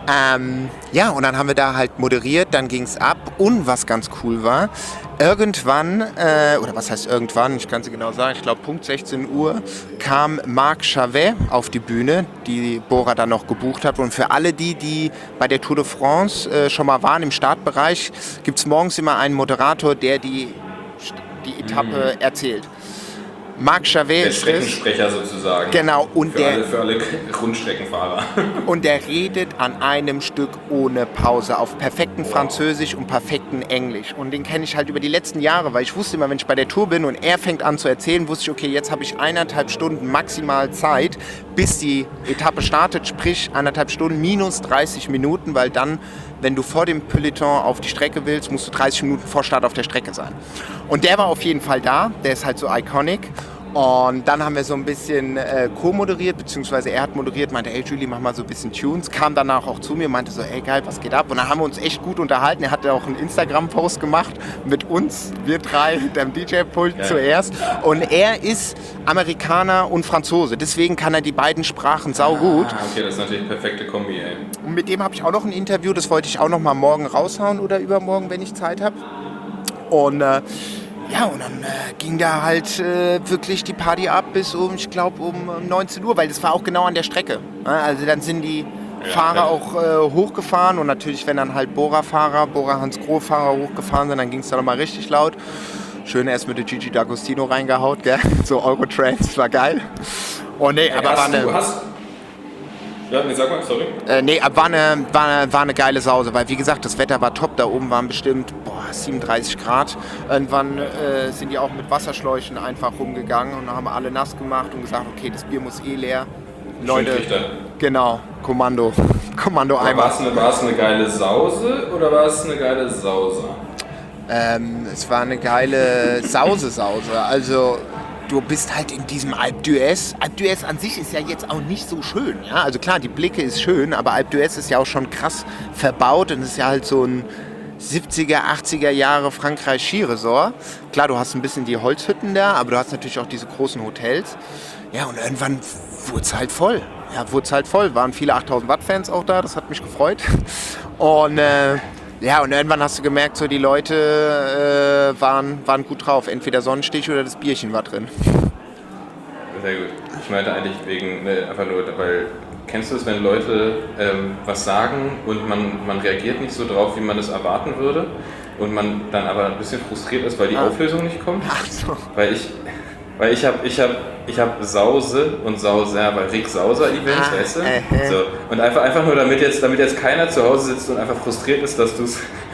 Ja, und dann haben wir da halt moderiert, dann ging es ab. Und was ganz cool war, irgendwann, oder was heißt irgendwann, ich kann es genau sagen, ich glaube Punkt 16 Uhr, kam Marc Chavet auf die Bühne, die Bora dann noch gebucht hat. Und für alle die bei der Tour de France schon mal waren im Startbereich, gibt es morgens immer einen Moderator, der die Etappe erzählt. Marc Chavet Der ist Streckensprecher sozusagen. Genau, und für alle Rundstreckenfahrer. Und der redet an einem Stück ohne Pause auf perfektem Französisch und perfektem Englisch. Und den kenne ich halt über die letzten Jahre, weil ich wusste immer, wenn ich bei der Tour bin und er fängt an zu erzählen, wusste ich, okay, jetzt habe ich 1,5 Stunden maximal Zeit, bis die Etappe startet, sprich 1,5 Stunden minus 30 Minuten, weil dann, wenn du vor dem Peloton auf die Strecke willst, musst du 30 Minuten vor Start auf der Strecke sein. Und der war auf jeden Fall da, der ist halt so iconic. Und dann haben wir so ein bisschen co-moderiert, beziehungsweise er hat moderiert, meinte, hey Julie, mach mal so ein bisschen Tunes, kam danach auch zu mir, meinte so, ey geil, was geht ab? Und dann haben wir uns echt gut unterhalten. Er hat ja auch einen Instagram-Post gemacht mit uns, wir drei, dem DJ-Pult zuerst. Und er ist Amerikaner und Franzose, deswegen kann er die beiden Sprachen saugut. Okay, das ist natürlich perfekte Kombi, ey. Und mit dem habe ich auch noch ein Interview, das wollte ich auch noch mal morgen raushauen oder übermorgen, wenn ich Zeit habe. Und ja, und dann ging da halt wirklich die Party ab bis ich glaube, um 19 Uhr, weil das war auch genau an der Strecke. Also dann sind die Fahrer auch hochgefahren und natürlich, wenn dann halt Bora-Fahrer, Bora-Hansgrohe-Fahrer hochgefahren sind, dann ging es da nochmal richtig laut. Schön erst mit der Gigi D'Agostino reingehaut, gell? So Eurotrance, war geil. Oh nee, aber war eine... Ja, nee, sag mal, sorry. War eine geile Sause, weil wie gesagt, das Wetter war top, da oben waren bestimmt 37 Grad. Irgendwann sind die auch mit Wasserschläuchen einfach rumgegangen und haben alle nass gemacht und gesagt, okay, das Bier muss eh leer. Leute, genau, Kommando einmal. War es eine geile Sause oder war es eine geile Sause? Es war eine geile Sause, also... Du bist halt in diesem Alpe d'Huez. Alpe d'Huez an sich ist ja jetzt auch nicht so schön. Ja? Also klar, die Blicke ist schön, aber Alpe d'Huez ist ja auch schon krass verbaut und ist ja halt so ein 70er, 80er Jahre Frankreich Skiresort. Klar, du hast ein bisschen die Holzhütten da, aber du hast natürlich auch diese großen Hotels. Ja, und irgendwann wurde es halt voll. Waren viele 8000 Watt Fans auch da, das hat mich gefreut. Und ja, und irgendwann hast du gemerkt, so die Leute waren gut drauf. Entweder Sonnenstich oder das Bierchen war drin. Sehr gut. Ich meinte eigentlich wegen, einfach nur, weil, kennst du es, wenn Leute was sagen und man reagiert nicht so drauf, wie man es erwarten würde und man dann aber ein bisschen frustriert ist, weil die Auflösung nicht kommt? Ach so. Weil ich hab Sause und Sauser bei Rick Sauser Events, weißt du? So. Und einfach nur, damit jetzt keiner zu Hause sitzt und einfach frustriert ist, dass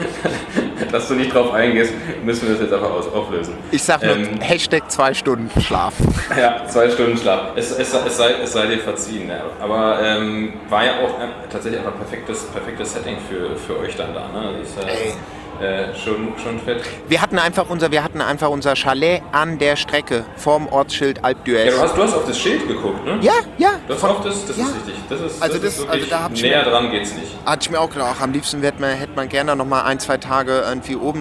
du nicht drauf eingehst, müssen wir das jetzt einfach auflösen. Ich sag nur Hashtag 2 Stunden Schlaf. Ja, 2 Stunden Schlaf. Es sei dir verziehen. Ja. Aber war ja auch tatsächlich einfach ein perfektes Setting für euch dann da. Ne? Das ist, schon fett. Wir hatten einfach unser Chalet an der Strecke vorm Ortsschild Alpe d'Huez. Ja, du hast auf das Schild geguckt, ne? Ja. Das ist wichtig. Das ist da hab ich näher dran geht's nicht. Hatte ich mir auch gedacht, am liebsten hätte man gerne noch mal 1-2 Tage irgendwie oben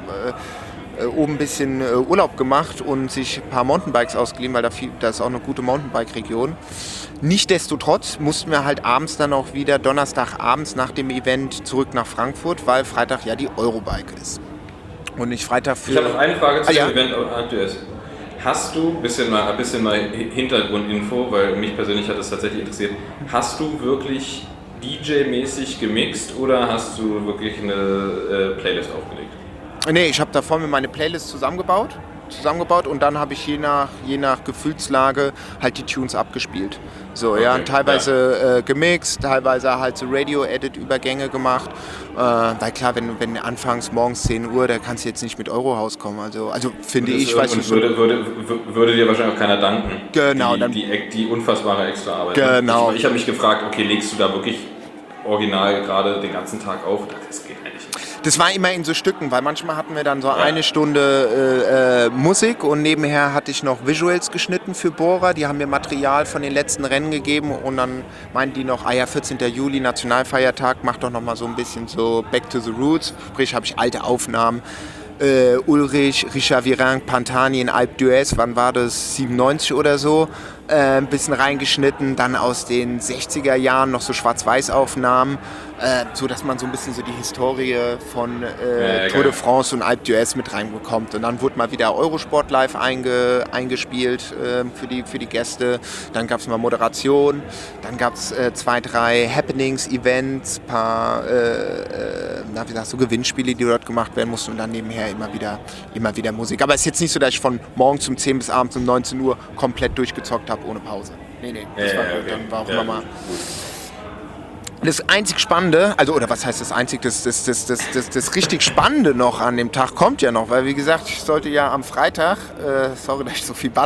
ein bisschen Urlaub gemacht und sich ein paar Mountainbikes ausgeliehen, weil da ist auch eine gute Mountainbike-Region. Nichtsdestotrotz mussten wir halt abends dann auch wieder, Donnerstagabends nach dem Event zurück nach Frankfurt, weil Freitag ja die Eurobike ist. Und nicht Freitag für... Ich habe noch eine Frage zu dem Event aktuell. Hast du, ein bisschen mal Hintergrundinfo, weil mich persönlich hat das tatsächlich interessiert, hast du wirklich DJ-mäßig gemixt oder hast du wirklich eine Playlist aufgelegt? Nee, ich habe davor mir meine Playlist zusammengebaut und dann habe ich je nach Gefühlslage halt die Tunes abgespielt. So, okay, ja, teilweise gemixt, teilweise halt so Radio-Edit-Übergänge gemacht. Weil klar, wenn anfangs morgens 10 Uhr, da kannst du jetzt nicht mit Eurohouse kommen. Also finde ich, weiß nicht. Würde dir wahrscheinlich auch keiner danken. Genau. Die unfassbare Extraarbeit. Genau. Ich habe mich gefragt, okay, legst du da wirklich original gerade den ganzen Tag auf? Das geht eigentlich nicht. Das war immer in so Stücken, weil manchmal hatten wir dann so eine Stunde Musik und nebenher hatte ich noch Visuals geschnitten für Bora. Die haben mir Material von den letzten Rennen gegeben und dann meinten die noch, 14. Juli, Nationalfeiertag, mach doch noch mal so ein bisschen so Back to the Roots. Sprich, habe ich alte Aufnahmen Ulrich, Richard Virenque, Pantani in Alpe d'Huez, wann war das, 97 oder so, ein bisschen reingeschnitten, dann aus den 60er Jahren noch so Schwarz-Weiß-Aufnahmen, so dass man so ein bisschen so die Historie von Tour de France und Alpe d'Huez mit reinbekommt. Und dann wurde mal wieder Eurosport live eingespielt für die Gäste, dann gab es mal Moderation, dann gab es 2, 3 Happenings, Events, paar so Gewinnspiele, die dort gemacht werden mussten und dann nebenher immer wieder Musik. Aber es ist jetzt nicht so, dass ich von morgens um 10 bis abends um 19 Uhr komplett durchgezockt habe ohne Pause. Nee, das war gut. Dann war auch immer mal. Das einzig Spannende, oder was heißt das einzig, das richtig Spannende noch an dem Tag kommt ja noch, weil wie gesagt, ich sollte ja am Freitag, sorry, dass ich so viel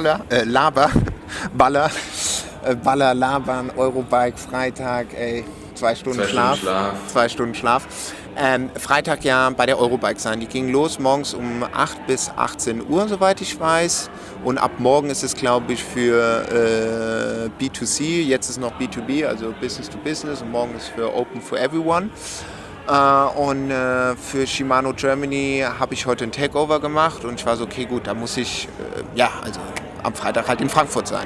labern, Eurobike, Freitag, 2 Stunden Schlaf. 2 Stunden Schlaf. Freitag ja bei der Eurobike sein. Die ging los morgens um 8 bis 18 Uhr, soweit ich weiß. Und ab morgen ist es, glaube ich, für B2C. Jetzt ist noch B2B, also Business to Business. Und morgen ist für Open for Everyone. Und für Shimano Germany habe ich heute ein Takeover gemacht. Und ich war so, okay, gut, da muss ich am Freitag halt in Frankfurt sein.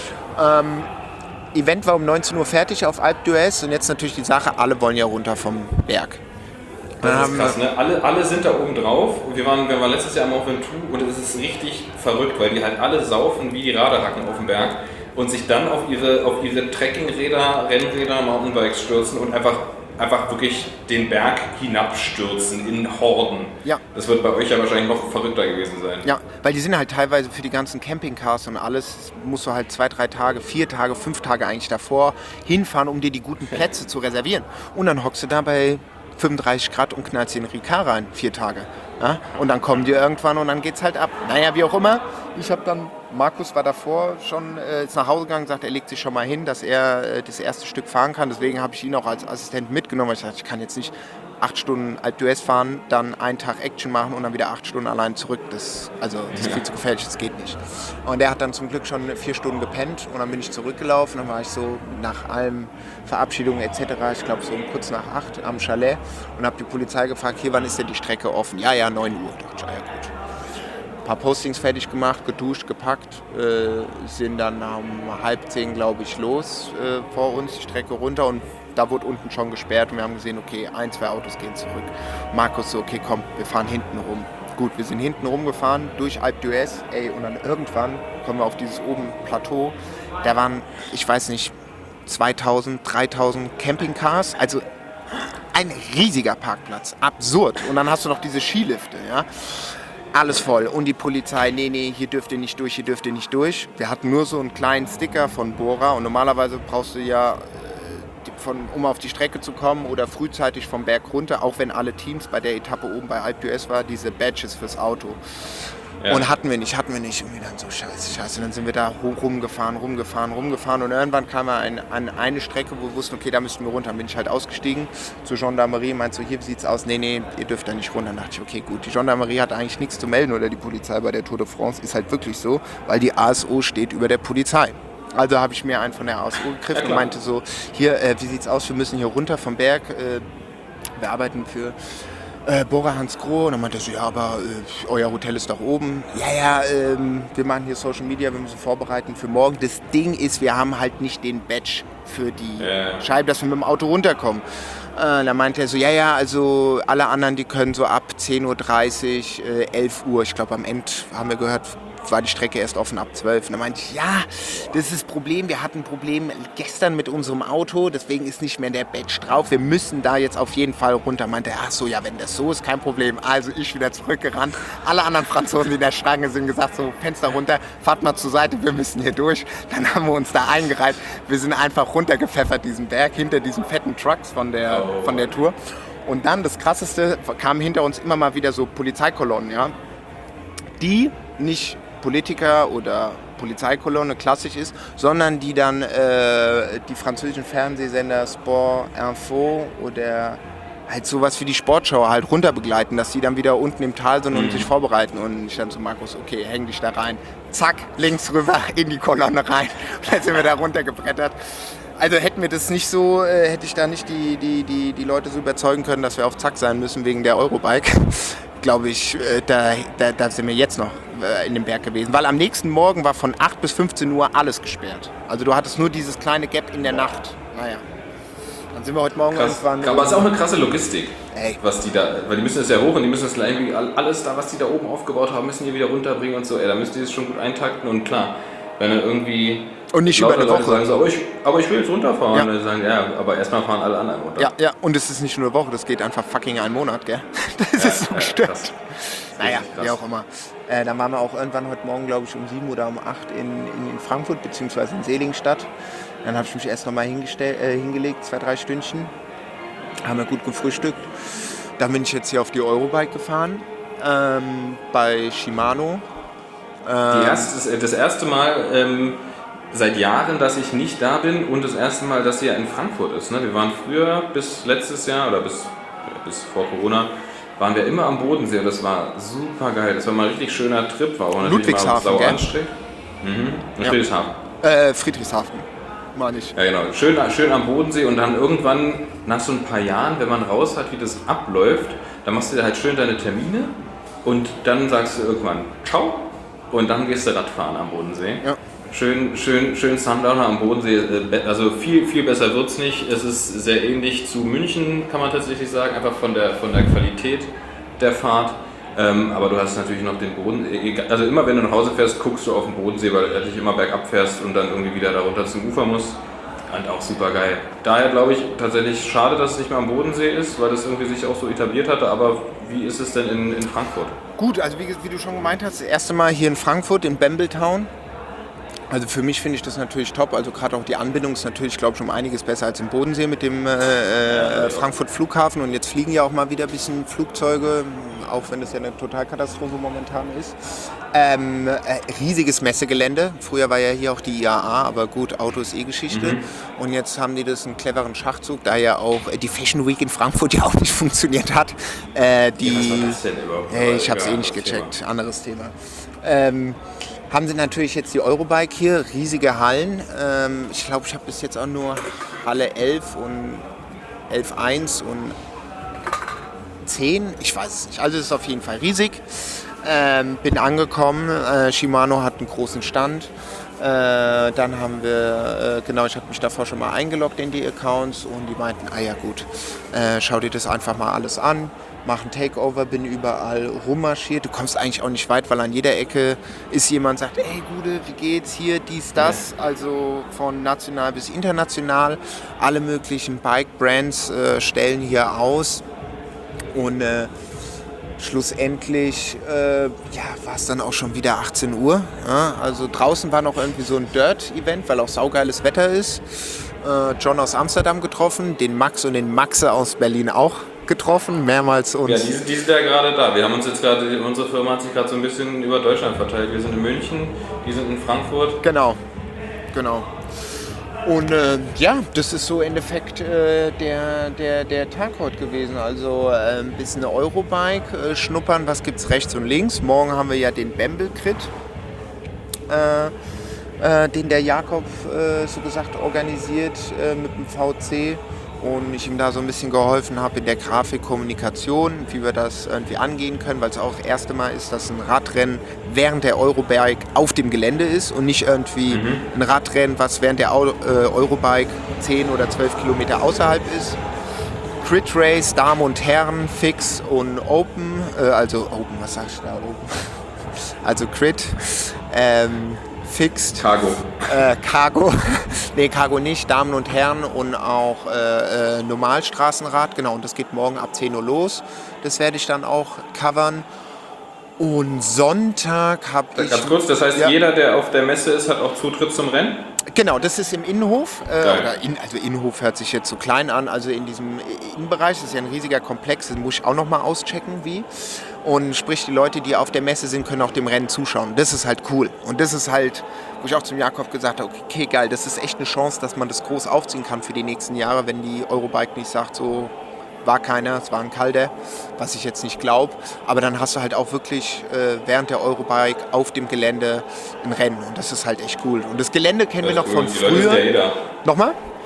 Event war um 19 Uhr fertig auf Alpe d'Huez. Und jetzt natürlich die Sache, alle wollen ja runter vom Berg. Das ist krass, ne? Alle sind da oben drauf. Wir waren letztes Jahr am Mont Ventoux und es ist richtig verrückt, weil die halt alle saufen wie die Radarhacken auf dem Berg und sich dann auf ihre Trekkingräder, Rennräder, Mountainbikes stürzen und einfach wirklich den Berg hinabstürzen in Horden. Ja. Das wird bei euch ja wahrscheinlich noch verrückter gewesen sein. Ja, weil die sind halt teilweise für die ganzen Campingcars und alles, musst du halt 2, 3 Tage, 4 Tage, 5 Tage eigentlich davor hinfahren, um dir die guten Plätze zu reservieren. Und dann hockst du da bei 35 Grad und knallst den Ricard rein, 4 Tage. Ja? Und dann kommen die irgendwann und dann geht's halt ab. Naja, wie auch immer. Markus war davor schon ist nach Hause gegangen, sagt, er legt sich schon mal hin, dass er das erste Stück fahren kann. Deswegen habe ich ihn auch als Assistent mitgenommen. Weil ich dachte, ich kann jetzt nicht 8 Stunden Alpe d'Huez fahren, dann einen Tag Action machen und dann wieder 8 Stunden allein zurück. Das ist viel zu gefährlich, das geht nicht. Und er hat dann zum Glück schon 4 Stunden gepennt und dann bin ich zurückgelaufen. Dann war ich so nach allem Verabschiedungen etc., ich glaube so um kurz nach 8 am Chalet und habe die Polizei gefragt, hier, wann ist denn die Strecke offen? Ja, 9 Uhr. Da dachte ich, ja gut. Ein paar Postings fertig gemacht, geduscht, gepackt, sind dann um 9:30, glaube ich, los vor uns, die Strecke runter und da wurde unten schon gesperrt und wir haben gesehen, okay, 1, 2 Autos gehen zurück. Markus so, okay, komm, wir fahren hinten rum. Gut, wir sind hinten rumgefahren durch Alpe d'Huez, und dann irgendwann kommen wir auf dieses oben Plateau. Da waren, ich weiß nicht, 2000, 3000 Campingcars, also ein riesiger Parkplatz, absurd. Und dann hast du noch diese Skilifte, ja. Alles voll. Und die Polizei, nee, hier dürft ihr nicht durch, hier dürft ihr nicht durch. Wir hatten nur so einen kleinen Sticker von Bora und normalerweise brauchst du ja, um auf die Strecke zu kommen oder frühzeitig vom Berg runter, auch wenn alle Teams bei der Etappe oben bei Alpe d'Huez war, diese Badges fürs Auto. Ja. Und hatten wir nicht. Und wir dann so, scheiße. Und dann sind wir da rumgefahren. Und irgendwann kam er an eine Strecke, wo wir wussten, okay, da müssten wir runter. Dann bin ich halt ausgestiegen zur Gendarmerie, meinte so, hier sieht's aus. Nee, ihr dürft da nicht runter. Dann dachte ich, okay, gut. Die Gendarmerie hat eigentlich nichts zu melden oder die Polizei bei der Tour de France. Ist halt wirklich so, weil die ASO steht über der Polizei. Also habe ich mir einen von der ASO gegriffen und meinte so, hier, wie sieht's aus? Wir müssen hier runter vom Berg. Wir arbeiten für Bora Hansgrohe. Und dann meinte er so, ja, aber euer Hotel ist doch oben. Ja, wir machen hier Social Media, wir müssen vorbereiten für morgen. Das Ding ist, wir haben halt nicht den Badge für die Scheibe, dass wir mit dem Auto runterkommen. Dann meinte er so, ja, also alle anderen, die können so ab 10:30 Uhr, 11 Uhr, ich glaube am Ende haben wir gehört, war die Strecke erst offen ab 12. Und dann meinte ich, ja, das ist das Problem, wir hatten ein Problem gestern mit unserem Auto, deswegen ist nicht mehr der Badge drauf, wir müssen da jetzt auf jeden Fall runter. Meinte er, ach so, ja, wenn das so ist, kein Problem. Also ich wieder zurückgerannt, alle anderen Franzosen, die in der Schlange sind, gesagt, so Fenster runter, fahrt mal zur Seite, wir müssen hier durch. Dann haben wir uns da eingereiht, wir sind einfach runtergepfeffert, diesen Berg, hinter diesen fetten Trucks von der Tour. Und dann, das Krasseste, kamen hinter uns immer mal wieder so Polizeikolonnen, ja, die nicht Politiker oder Polizeikolonne klassisch ist, sondern die dann die französischen Fernsehsender Sport Info oder halt sowas wie die Sportschau halt runter begleiten, dass die dann wieder unten im Tal sind und sich vorbereiten. Und ich dann zu Markus, okay, häng dich da rein. Zack, links rüber in die Kolonne rein. Und dann sind wir da runtergebrettert. Also hätten wir das nicht so, hätte ich da nicht die Leute so überzeugen können, dass wir auf Zack sein müssen wegen der Eurobike. glaube ich, da sind wir jetzt noch in dem Berg gewesen. Weil am nächsten Morgen war von 8 bis 15 Uhr alles gesperrt. Also du hattest nur dieses kleine Gap in der Nacht. Naja. Dann sind wir heute Morgen irgendwann... Aber es ist auch eine krasse Logistik, Ey. was die da... Weil die müssen es ja hoch und die müssen es irgendwie alles da, was die da oben aufgebaut haben, müssen die wieder runterbringen und so. Ey, da müssen die es schon gut eintakten und klar, wenn dann irgendwie... Und nicht über eine Leute Woche. sagen so, aber ich will jetzt runterfahren. Ja. Und dann sagen, ja, aber erstmal fahren alle anderen runter. Ja, und es ist nicht nur eine Woche, das geht einfach fucking einen Monat, gell? Das ist so gestört. Krass. Naja, Richtig wie krass. auch immer. Dann waren wir auch irgendwann heute Morgen, glaube ich, um 7 oder um 8 in Frankfurt, beziehungsweise in Seligenstadt. Dann habe ich mich erst nochmal hingelegt, 2-3 Stündchen. Haben wir gut gefrühstückt. Dann bin ich jetzt hier auf die Eurobike gefahren, bei Shimano. Das erste Mal seit Jahren, dass ich nicht da bin und das erste Mal, dass sie ja in Frankfurt ist. Ne? Wir waren früher, bis letztes Jahr oder bis vor Corona, waren wir immer am Bodensee und das war super geil. Das war mal ein richtig schöner Trip, war auch natürlich Ludwigshafen, mal sau gell? anstrengend. Und Ja. Friedrichshafen. Friedrichshafen, meine ich. Ja, genau. Schön am Bodensee und dann irgendwann, nach so ein paar Jahren, wenn man raus hat, wie das abläuft, dann machst du dir halt schön deine Termine und dann sagst du irgendwann ciao und dann gehst du Radfahren am Bodensee. Ja. Schön Sundowner am Bodensee, also viel besser wird's nicht. Es ist sehr ähnlich zu München, kann man tatsächlich sagen, einfach von der Qualität der Fahrt. Aber du hast natürlich noch den Boden, also immer wenn du nach Hause fährst, guckst du auf den Bodensee, weil du dich immer bergab fährst und dann irgendwie wieder da runter zum Ufer musst. Und auch super geil. Daher glaube ich tatsächlich schade, dass es nicht mehr am Bodensee ist, weil das irgendwie sich auch so etabliert hatte. Aber wie ist es denn in Frankfurt? Gut, also wie du schon gemeint hast, das erste Mal hier in Frankfurt, in Bambletown. Also für mich finde ich das natürlich top. Also gerade auch die Anbindung ist natürlich, glaube ich, um einiges besser als im Bodensee mit dem Frankfurt Flughafen. Und jetzt fliegen ja auch mal wieder ein bisschen Flugzeuge, auch wenn das ja eine Totalkatastrophe momentan ist. Riesiges Messegelände. Früher war ja hier auch die IAA, aber gut, Auto ist Geschichte. Und jetzt haben die das einen cleveren Schachzug, da ja auch die Fashion Week in Frankfurt ja auch nicht funktioniert hat. Was war das denn überhaupt? Ich habe es eh nicht gecheckt, anderes Thema. Haben sie natürlich jetzt die Eurobike hier, riesige Hallen. Ich glaube, ich habe bis jetzt auch nur Halle 11 und 11.1 und 10. Ich weiß es nicht. Also es ist auf jeden Fall riesig. Bin angekommen. Shimano hat einen großen Stand. Dann haben wir, ich habe mich davor schon mal eingeloggt in die Accounts und die meinten, ja gut, schau dir das einfach mal alles an. Mach ein Takeover, bin überall rummarschiert. Du kommst eigentlich auch nicht weit, weil an jeder Ecke ist jemand, sagt, ey Gude, wie geht's hier, dies, das. Also von national bis international. Alle möglichen Bike-Brands stellen hier aus. Und schlussendlich war es dann auch schon wieder 18 Uhr. Ja? Also draußen war noch irgendwie so ein Dirt-Event, weil auch saugeiles Wetter ist. John aus Amsterdam getroffen, den Max und den Maxe aus Berlin auch getroffen, mehrmals uns. Ja, die sind ja gerade da. Wir haben uns jetzt gerade, unsere Firma hat sich gerade so ein bisschen über Deutschland verteilt. Wir sind in München, die sind in Frankfurt. Genau. Und das ist so im Endeffekt der Tag heute gewesen. Also ein bisschen eine Eurobike, schnuppern, was gibt's rechts und links. Morgen haben wir ja den Bamble-Crit, den der Jakob so gesagt organisiert mit dem VC. Und ich ihm da so ein bisschen geholfen habe in der Grafikkommunikation, wie wir das irgendwie angehen können, weil es auch das erste Mal ist, dass ein Radrennen während der Eurobike auf dem Gelände ist und nicht irgendwie ein Radrennen, was während der Eurobike 10 oder 12 Kilometer außerhalb ist. Crit Race, Damen und Herren, Fix und Open, was sag ich da, Open? Also Crit, Fixed. Cargo. Cargo. Nee, Cargo nicht. Damen und Herren und auch Normalstraßenrad. Genau, und das geht morgen ab 10 Uhr los. Das werde ich dann auch covern. Und Sonntag habe ich... Ganz kurz, das heißt, jeder, der auf der Messe ist, hat auch Zutritt zum Rennen? Genau, das ist im Innenhof. Innenhof hört sich jetzt so klein an. Also in diesem Innenbereich, das ist ja ein riesiger Komplex, das muss ich auch nochmal auschecken, wie. Und sprich, die Leute, die auf der Messe sind, können auch dem Rennen zuschauen. Das ist halt cool. Und das ist halt, wo ich auch zum Jakob gesagt habe, okay, geil, das ist echt eine Chance, dass man das groß aufziehen kann für die nächsten Jahre, wenn die Eurobike nicht sagt, so war keiner, es war ein Kalter, was ich jetzt nicht glaube. Aber dann hast du halt auch wirklich während der Eurobike auf dem Gelände ein Rennen. Und das ist halt echt cool. Und das Gelände kennen wir noch von Die Leute früher. sind ja eh da. Nochmal?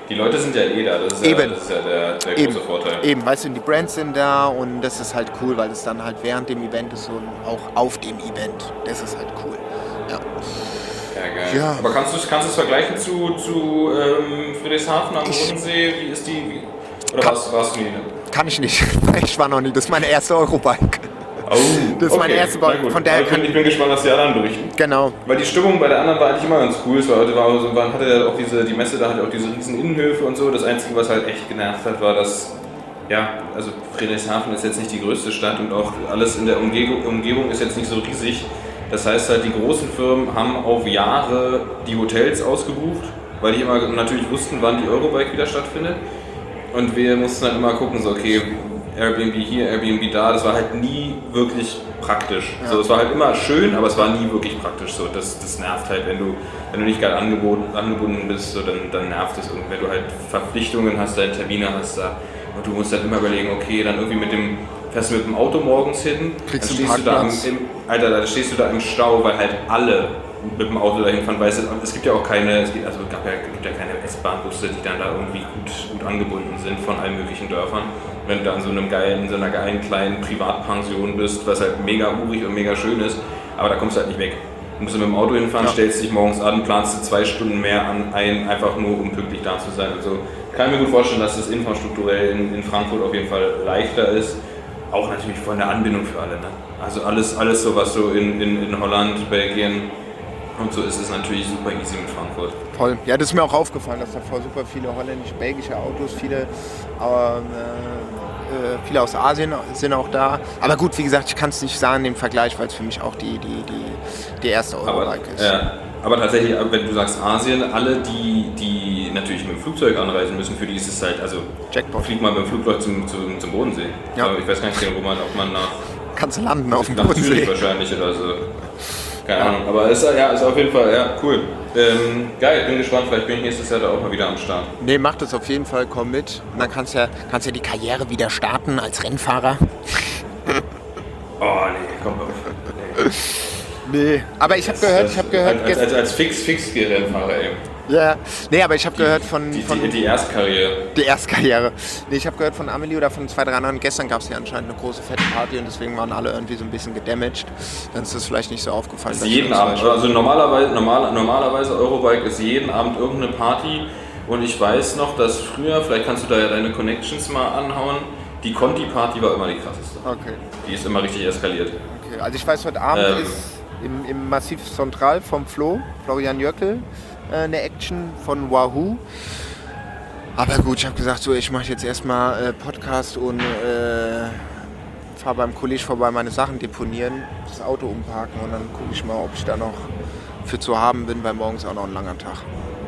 Die Leute sind ja eh da, das ist ja der große Vorteil. Eben, weißt du, die Brands sind da und das ist halt cool, weil es dann halt während dem Event ist und auch auf dem Event. Das ist halt cool. Ja. Ja, geil. Ja. Aber kannst du es vergleichen zu Friedrichshafen am Bodensee? Wie ist die? Oder warst du nie? Kann ich nicht, weil ich war noch nie. Das ist meine erste Eurobike. Oh, das ist mein erster Bike. Von daher ich bin gespannt, was die anderen berichten. Genau. Weil die Stimmung bei der anderen war eigentlich immer ganz cool. Hatte ja auch die Messe, da hatte auch diese riesen Innenhöfe und so. Das Einzige, was halt echt genervt hat, war, dass also Friedrichshafen ist jetzt nicht die größte Stadt und auch alles in der Umgebung ist jetzt nicht so riesig. Das heißt halt, die großen Firmen haben auf Jahre die Hotels ausgebucht, weil die immer natürlich wussten, wann die Eurobike wieder stattfindet. Und wir mussten dann immer gucken, so okay, Airbnb hier, Airbnb da, das war halt nie wirklich praktisch. Ja. So, es war halt immer schön, aber es war nie wirklich praktisch. So, das nervt halt, wenn du nicht gerade angebunden bist, so, dann nervt es irgendwie, wenn du halt Verpflichtungen hast, deine Termine hast da. Und du musst dann immer überlegen, okay, dann irgendwie fährst du mit dem Auto morgens hin, dann stehst du da im Stau, weil halt alle mit dem Auto dahin fahren, weil es gibt ja auch keine S-Bahn-Busse, die dann da irgendwie gut angebunden sind von allen möglichen Dörfern. Wenn du da in so einer geilen kleinen Privatpension bist, was halt mega urig und mega schön ist, aber da kommst du halt nicht weg. Du musst mit dem Auto hinfahren, stellst dich morgens an, planst du 2 Stunden mehr ein, einfach nur um pünktlich da zu sein. Also kann ich mir gut vorstellen, dass das infrastrukturell in Frankfurt auf jeden Fall leichter ist. Auch natürlich von der Anbindung für alle. Ne? Also alles so, was so in Holland, Belgien und so ist natürlich super easy mit Frankfurt. Voll. Ja, das ist mir auch aufgefallen, dass da super viele holländisch-belgische Autos, viele aus Asien sind auch da. Aber gut, wie gesagt, ich kann es nicht sagen im Vergleich, weil es für mich auch die erste Eurobike ist. Ja, aber tatsächlich, wenn du sagst Asien, alle, die natürlich mit dem Flugzeug anreisen müssen, für die ist es halt, also Jackpot. Flieg mal mit dem Flugzeug zum Bodensee. Ja. Aber ich weiß gar nicht genau, ob man nach... Kannst du landen auf dem nach Bodensee. Zürich wahrscheinlich oder so. Keine Ahnung, aber ist auf jeden Fall, cool. Geil, bin gespannt, vielleicht bin ich nächstes Jahr da auch mal wieder am Start. Nee, mach das auf jeden Fall, komm mit. Und dann kannst ja die Karriere wieder starten als Rennfahrer. Oh nee, komm auf. Nee, aber ich habe gehört... Als Fix-Rennfahrer eben. Ja, nee, aber ich habe gehört von... Die Erstkarriere. Die Erstkarriere. Nee, ich habe gehört von Amelie oder von 2, 3 anderen. Gestern gab es ja anscheinend eine große fette Party und deswegen waren alle irgendwie so ein bisschen gedamaged. Dann ist das vielleicht nicht so aufgefallen. Das ist jeden Abend. Also normalerweise Eurobike ist jeden Abend irgendeine Party. Und ich weiß noch, dass früher, vielleicht kannst du da ja deine Connections mal anhauen, die Conti-Party war immer die krasseste. Okay. Die ist immer richtig eskaliert. Okay, also ich weiß, heute Abend ist im Massiv Central vom Florian Jöckel, eine Action von Wahoo. Aber gut, ich habe gesagt, so, ich mache jetzt erstmal Podcast und fahre beim Kollege vorbei, meine Sachen deponieren, das Auto umparken und dann gucke ich mal, ob ich da noch für zu haben bin, weil morgen ist auch noch ein langer Tag.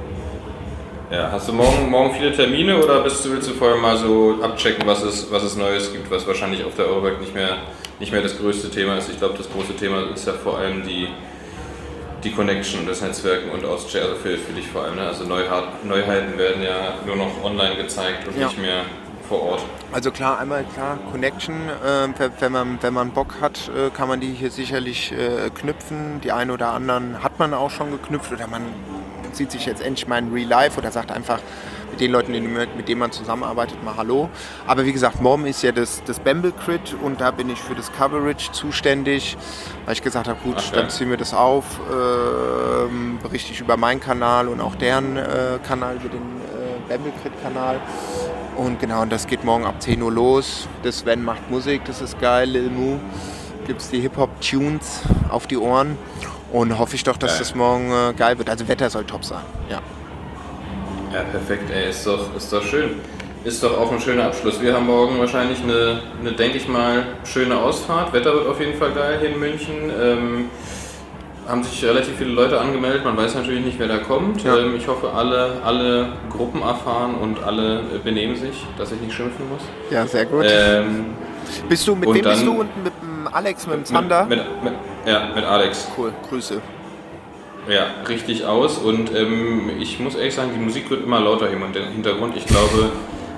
Ja, hast du morgen viele Termine oder willst du vorher mal so abchecken, was es Neues gibt, was wahrscheinlich auf der Eurobike nicht mehr das größte Thema ist? Ich glaube, das große Thema ist ja vor allem die Connection, das Netzwerken und also für dich vor allem. Ne? Also Neuheiten werden ja nur noch online gezeigt und nicht mehr vor Ort. Also klar, Connection, wenn man Bock hat, kann man die hier sicherlich knüpfen. Die einen oder anderen hat man auch schon geknüpft oder man sieht sich jetzt endlich mal in Real Life oder sagt einfach mit den Leuten, mit denen man zusammenarbeitet, mal Hallo. Aber wie gesagt, morgen ist ja das Bamble Crit und da bin ich für das Coverage zuständig, weil ich gesagt habe, gut, dann ziehen wir das auf, berichte ich über meinen Kanal und auch deren Kanal, über den Bamble Crit Kanal. Und genau, und das geht morgen ab 10 Uhr los. Das Sven macht Musik, das ist geil, Lil Mu. Gibt es die Hip-Hop-Tunes auf die Ohren. Und hoffe ich doch, dass das morgen geil wird. Also Wetter soll top sein, ja. Ja, perfekt, ey, ist doch schön. Ist doch auch ein schöner Abschluss. Wir haben morgen wahrscheinlich eine denke ich mal, schöne Ausfahrt. Wetter wird auf jeden Fall geil hier in München. Haben sich relativ viele Leute angemeldet, man weiß natürlich nicht, wer da kommt. Ja. Ich hoffe, alle Gruppen erfahren und alle benehmen sich, dass ich nicht schimpfen muss. Ja, sehr gut. Mit wem bist du? Und mit dem Alex, mit dem Zander? Mit Alex. Cool, Grüße. Ja, richtig aus und ich muss ehrlich sagen, die Musik wird immer lauter im Hintergrund. Ich glaube,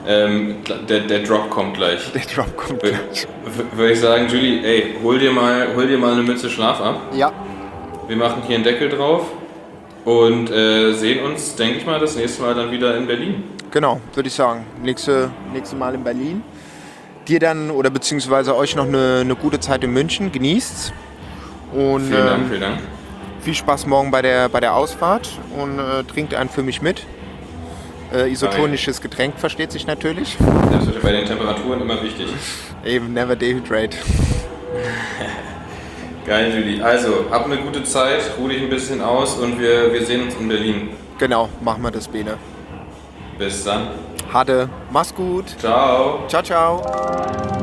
der Drop kommt gleich. Der Drop kommt gleich. Würde ich sagen, Julie, ey, hol dir mal eine Mütze Schlaf ab. Ja. Wir machen hier einen Deckel drauf und sehen uns, denke ich mal, das nächste Mal dann wieder in Berlin. Genau, würde ich sagen. Nächste Mal in Berlin. Dir dann oder beziehungsweise euch noch eine gute Zeit in München. Genießt's. Und Vielen Dank. viel Spaß morgen bei der Ausfahrt und trinkt einen für mich mit. Isotonisches Getränk versteht sich natürlich. Das wird bei den Temperaturen immer wichtig. Eben, never dehydrate. Geil, Julie. Also, hab eine gute Zeit, ruh dich ein bisschen aus und wir sehen uns in Berlin. Genau, machen wir das, Bene. Bis dann. Hade, mach's gut. Ciao. Ciao, ciao.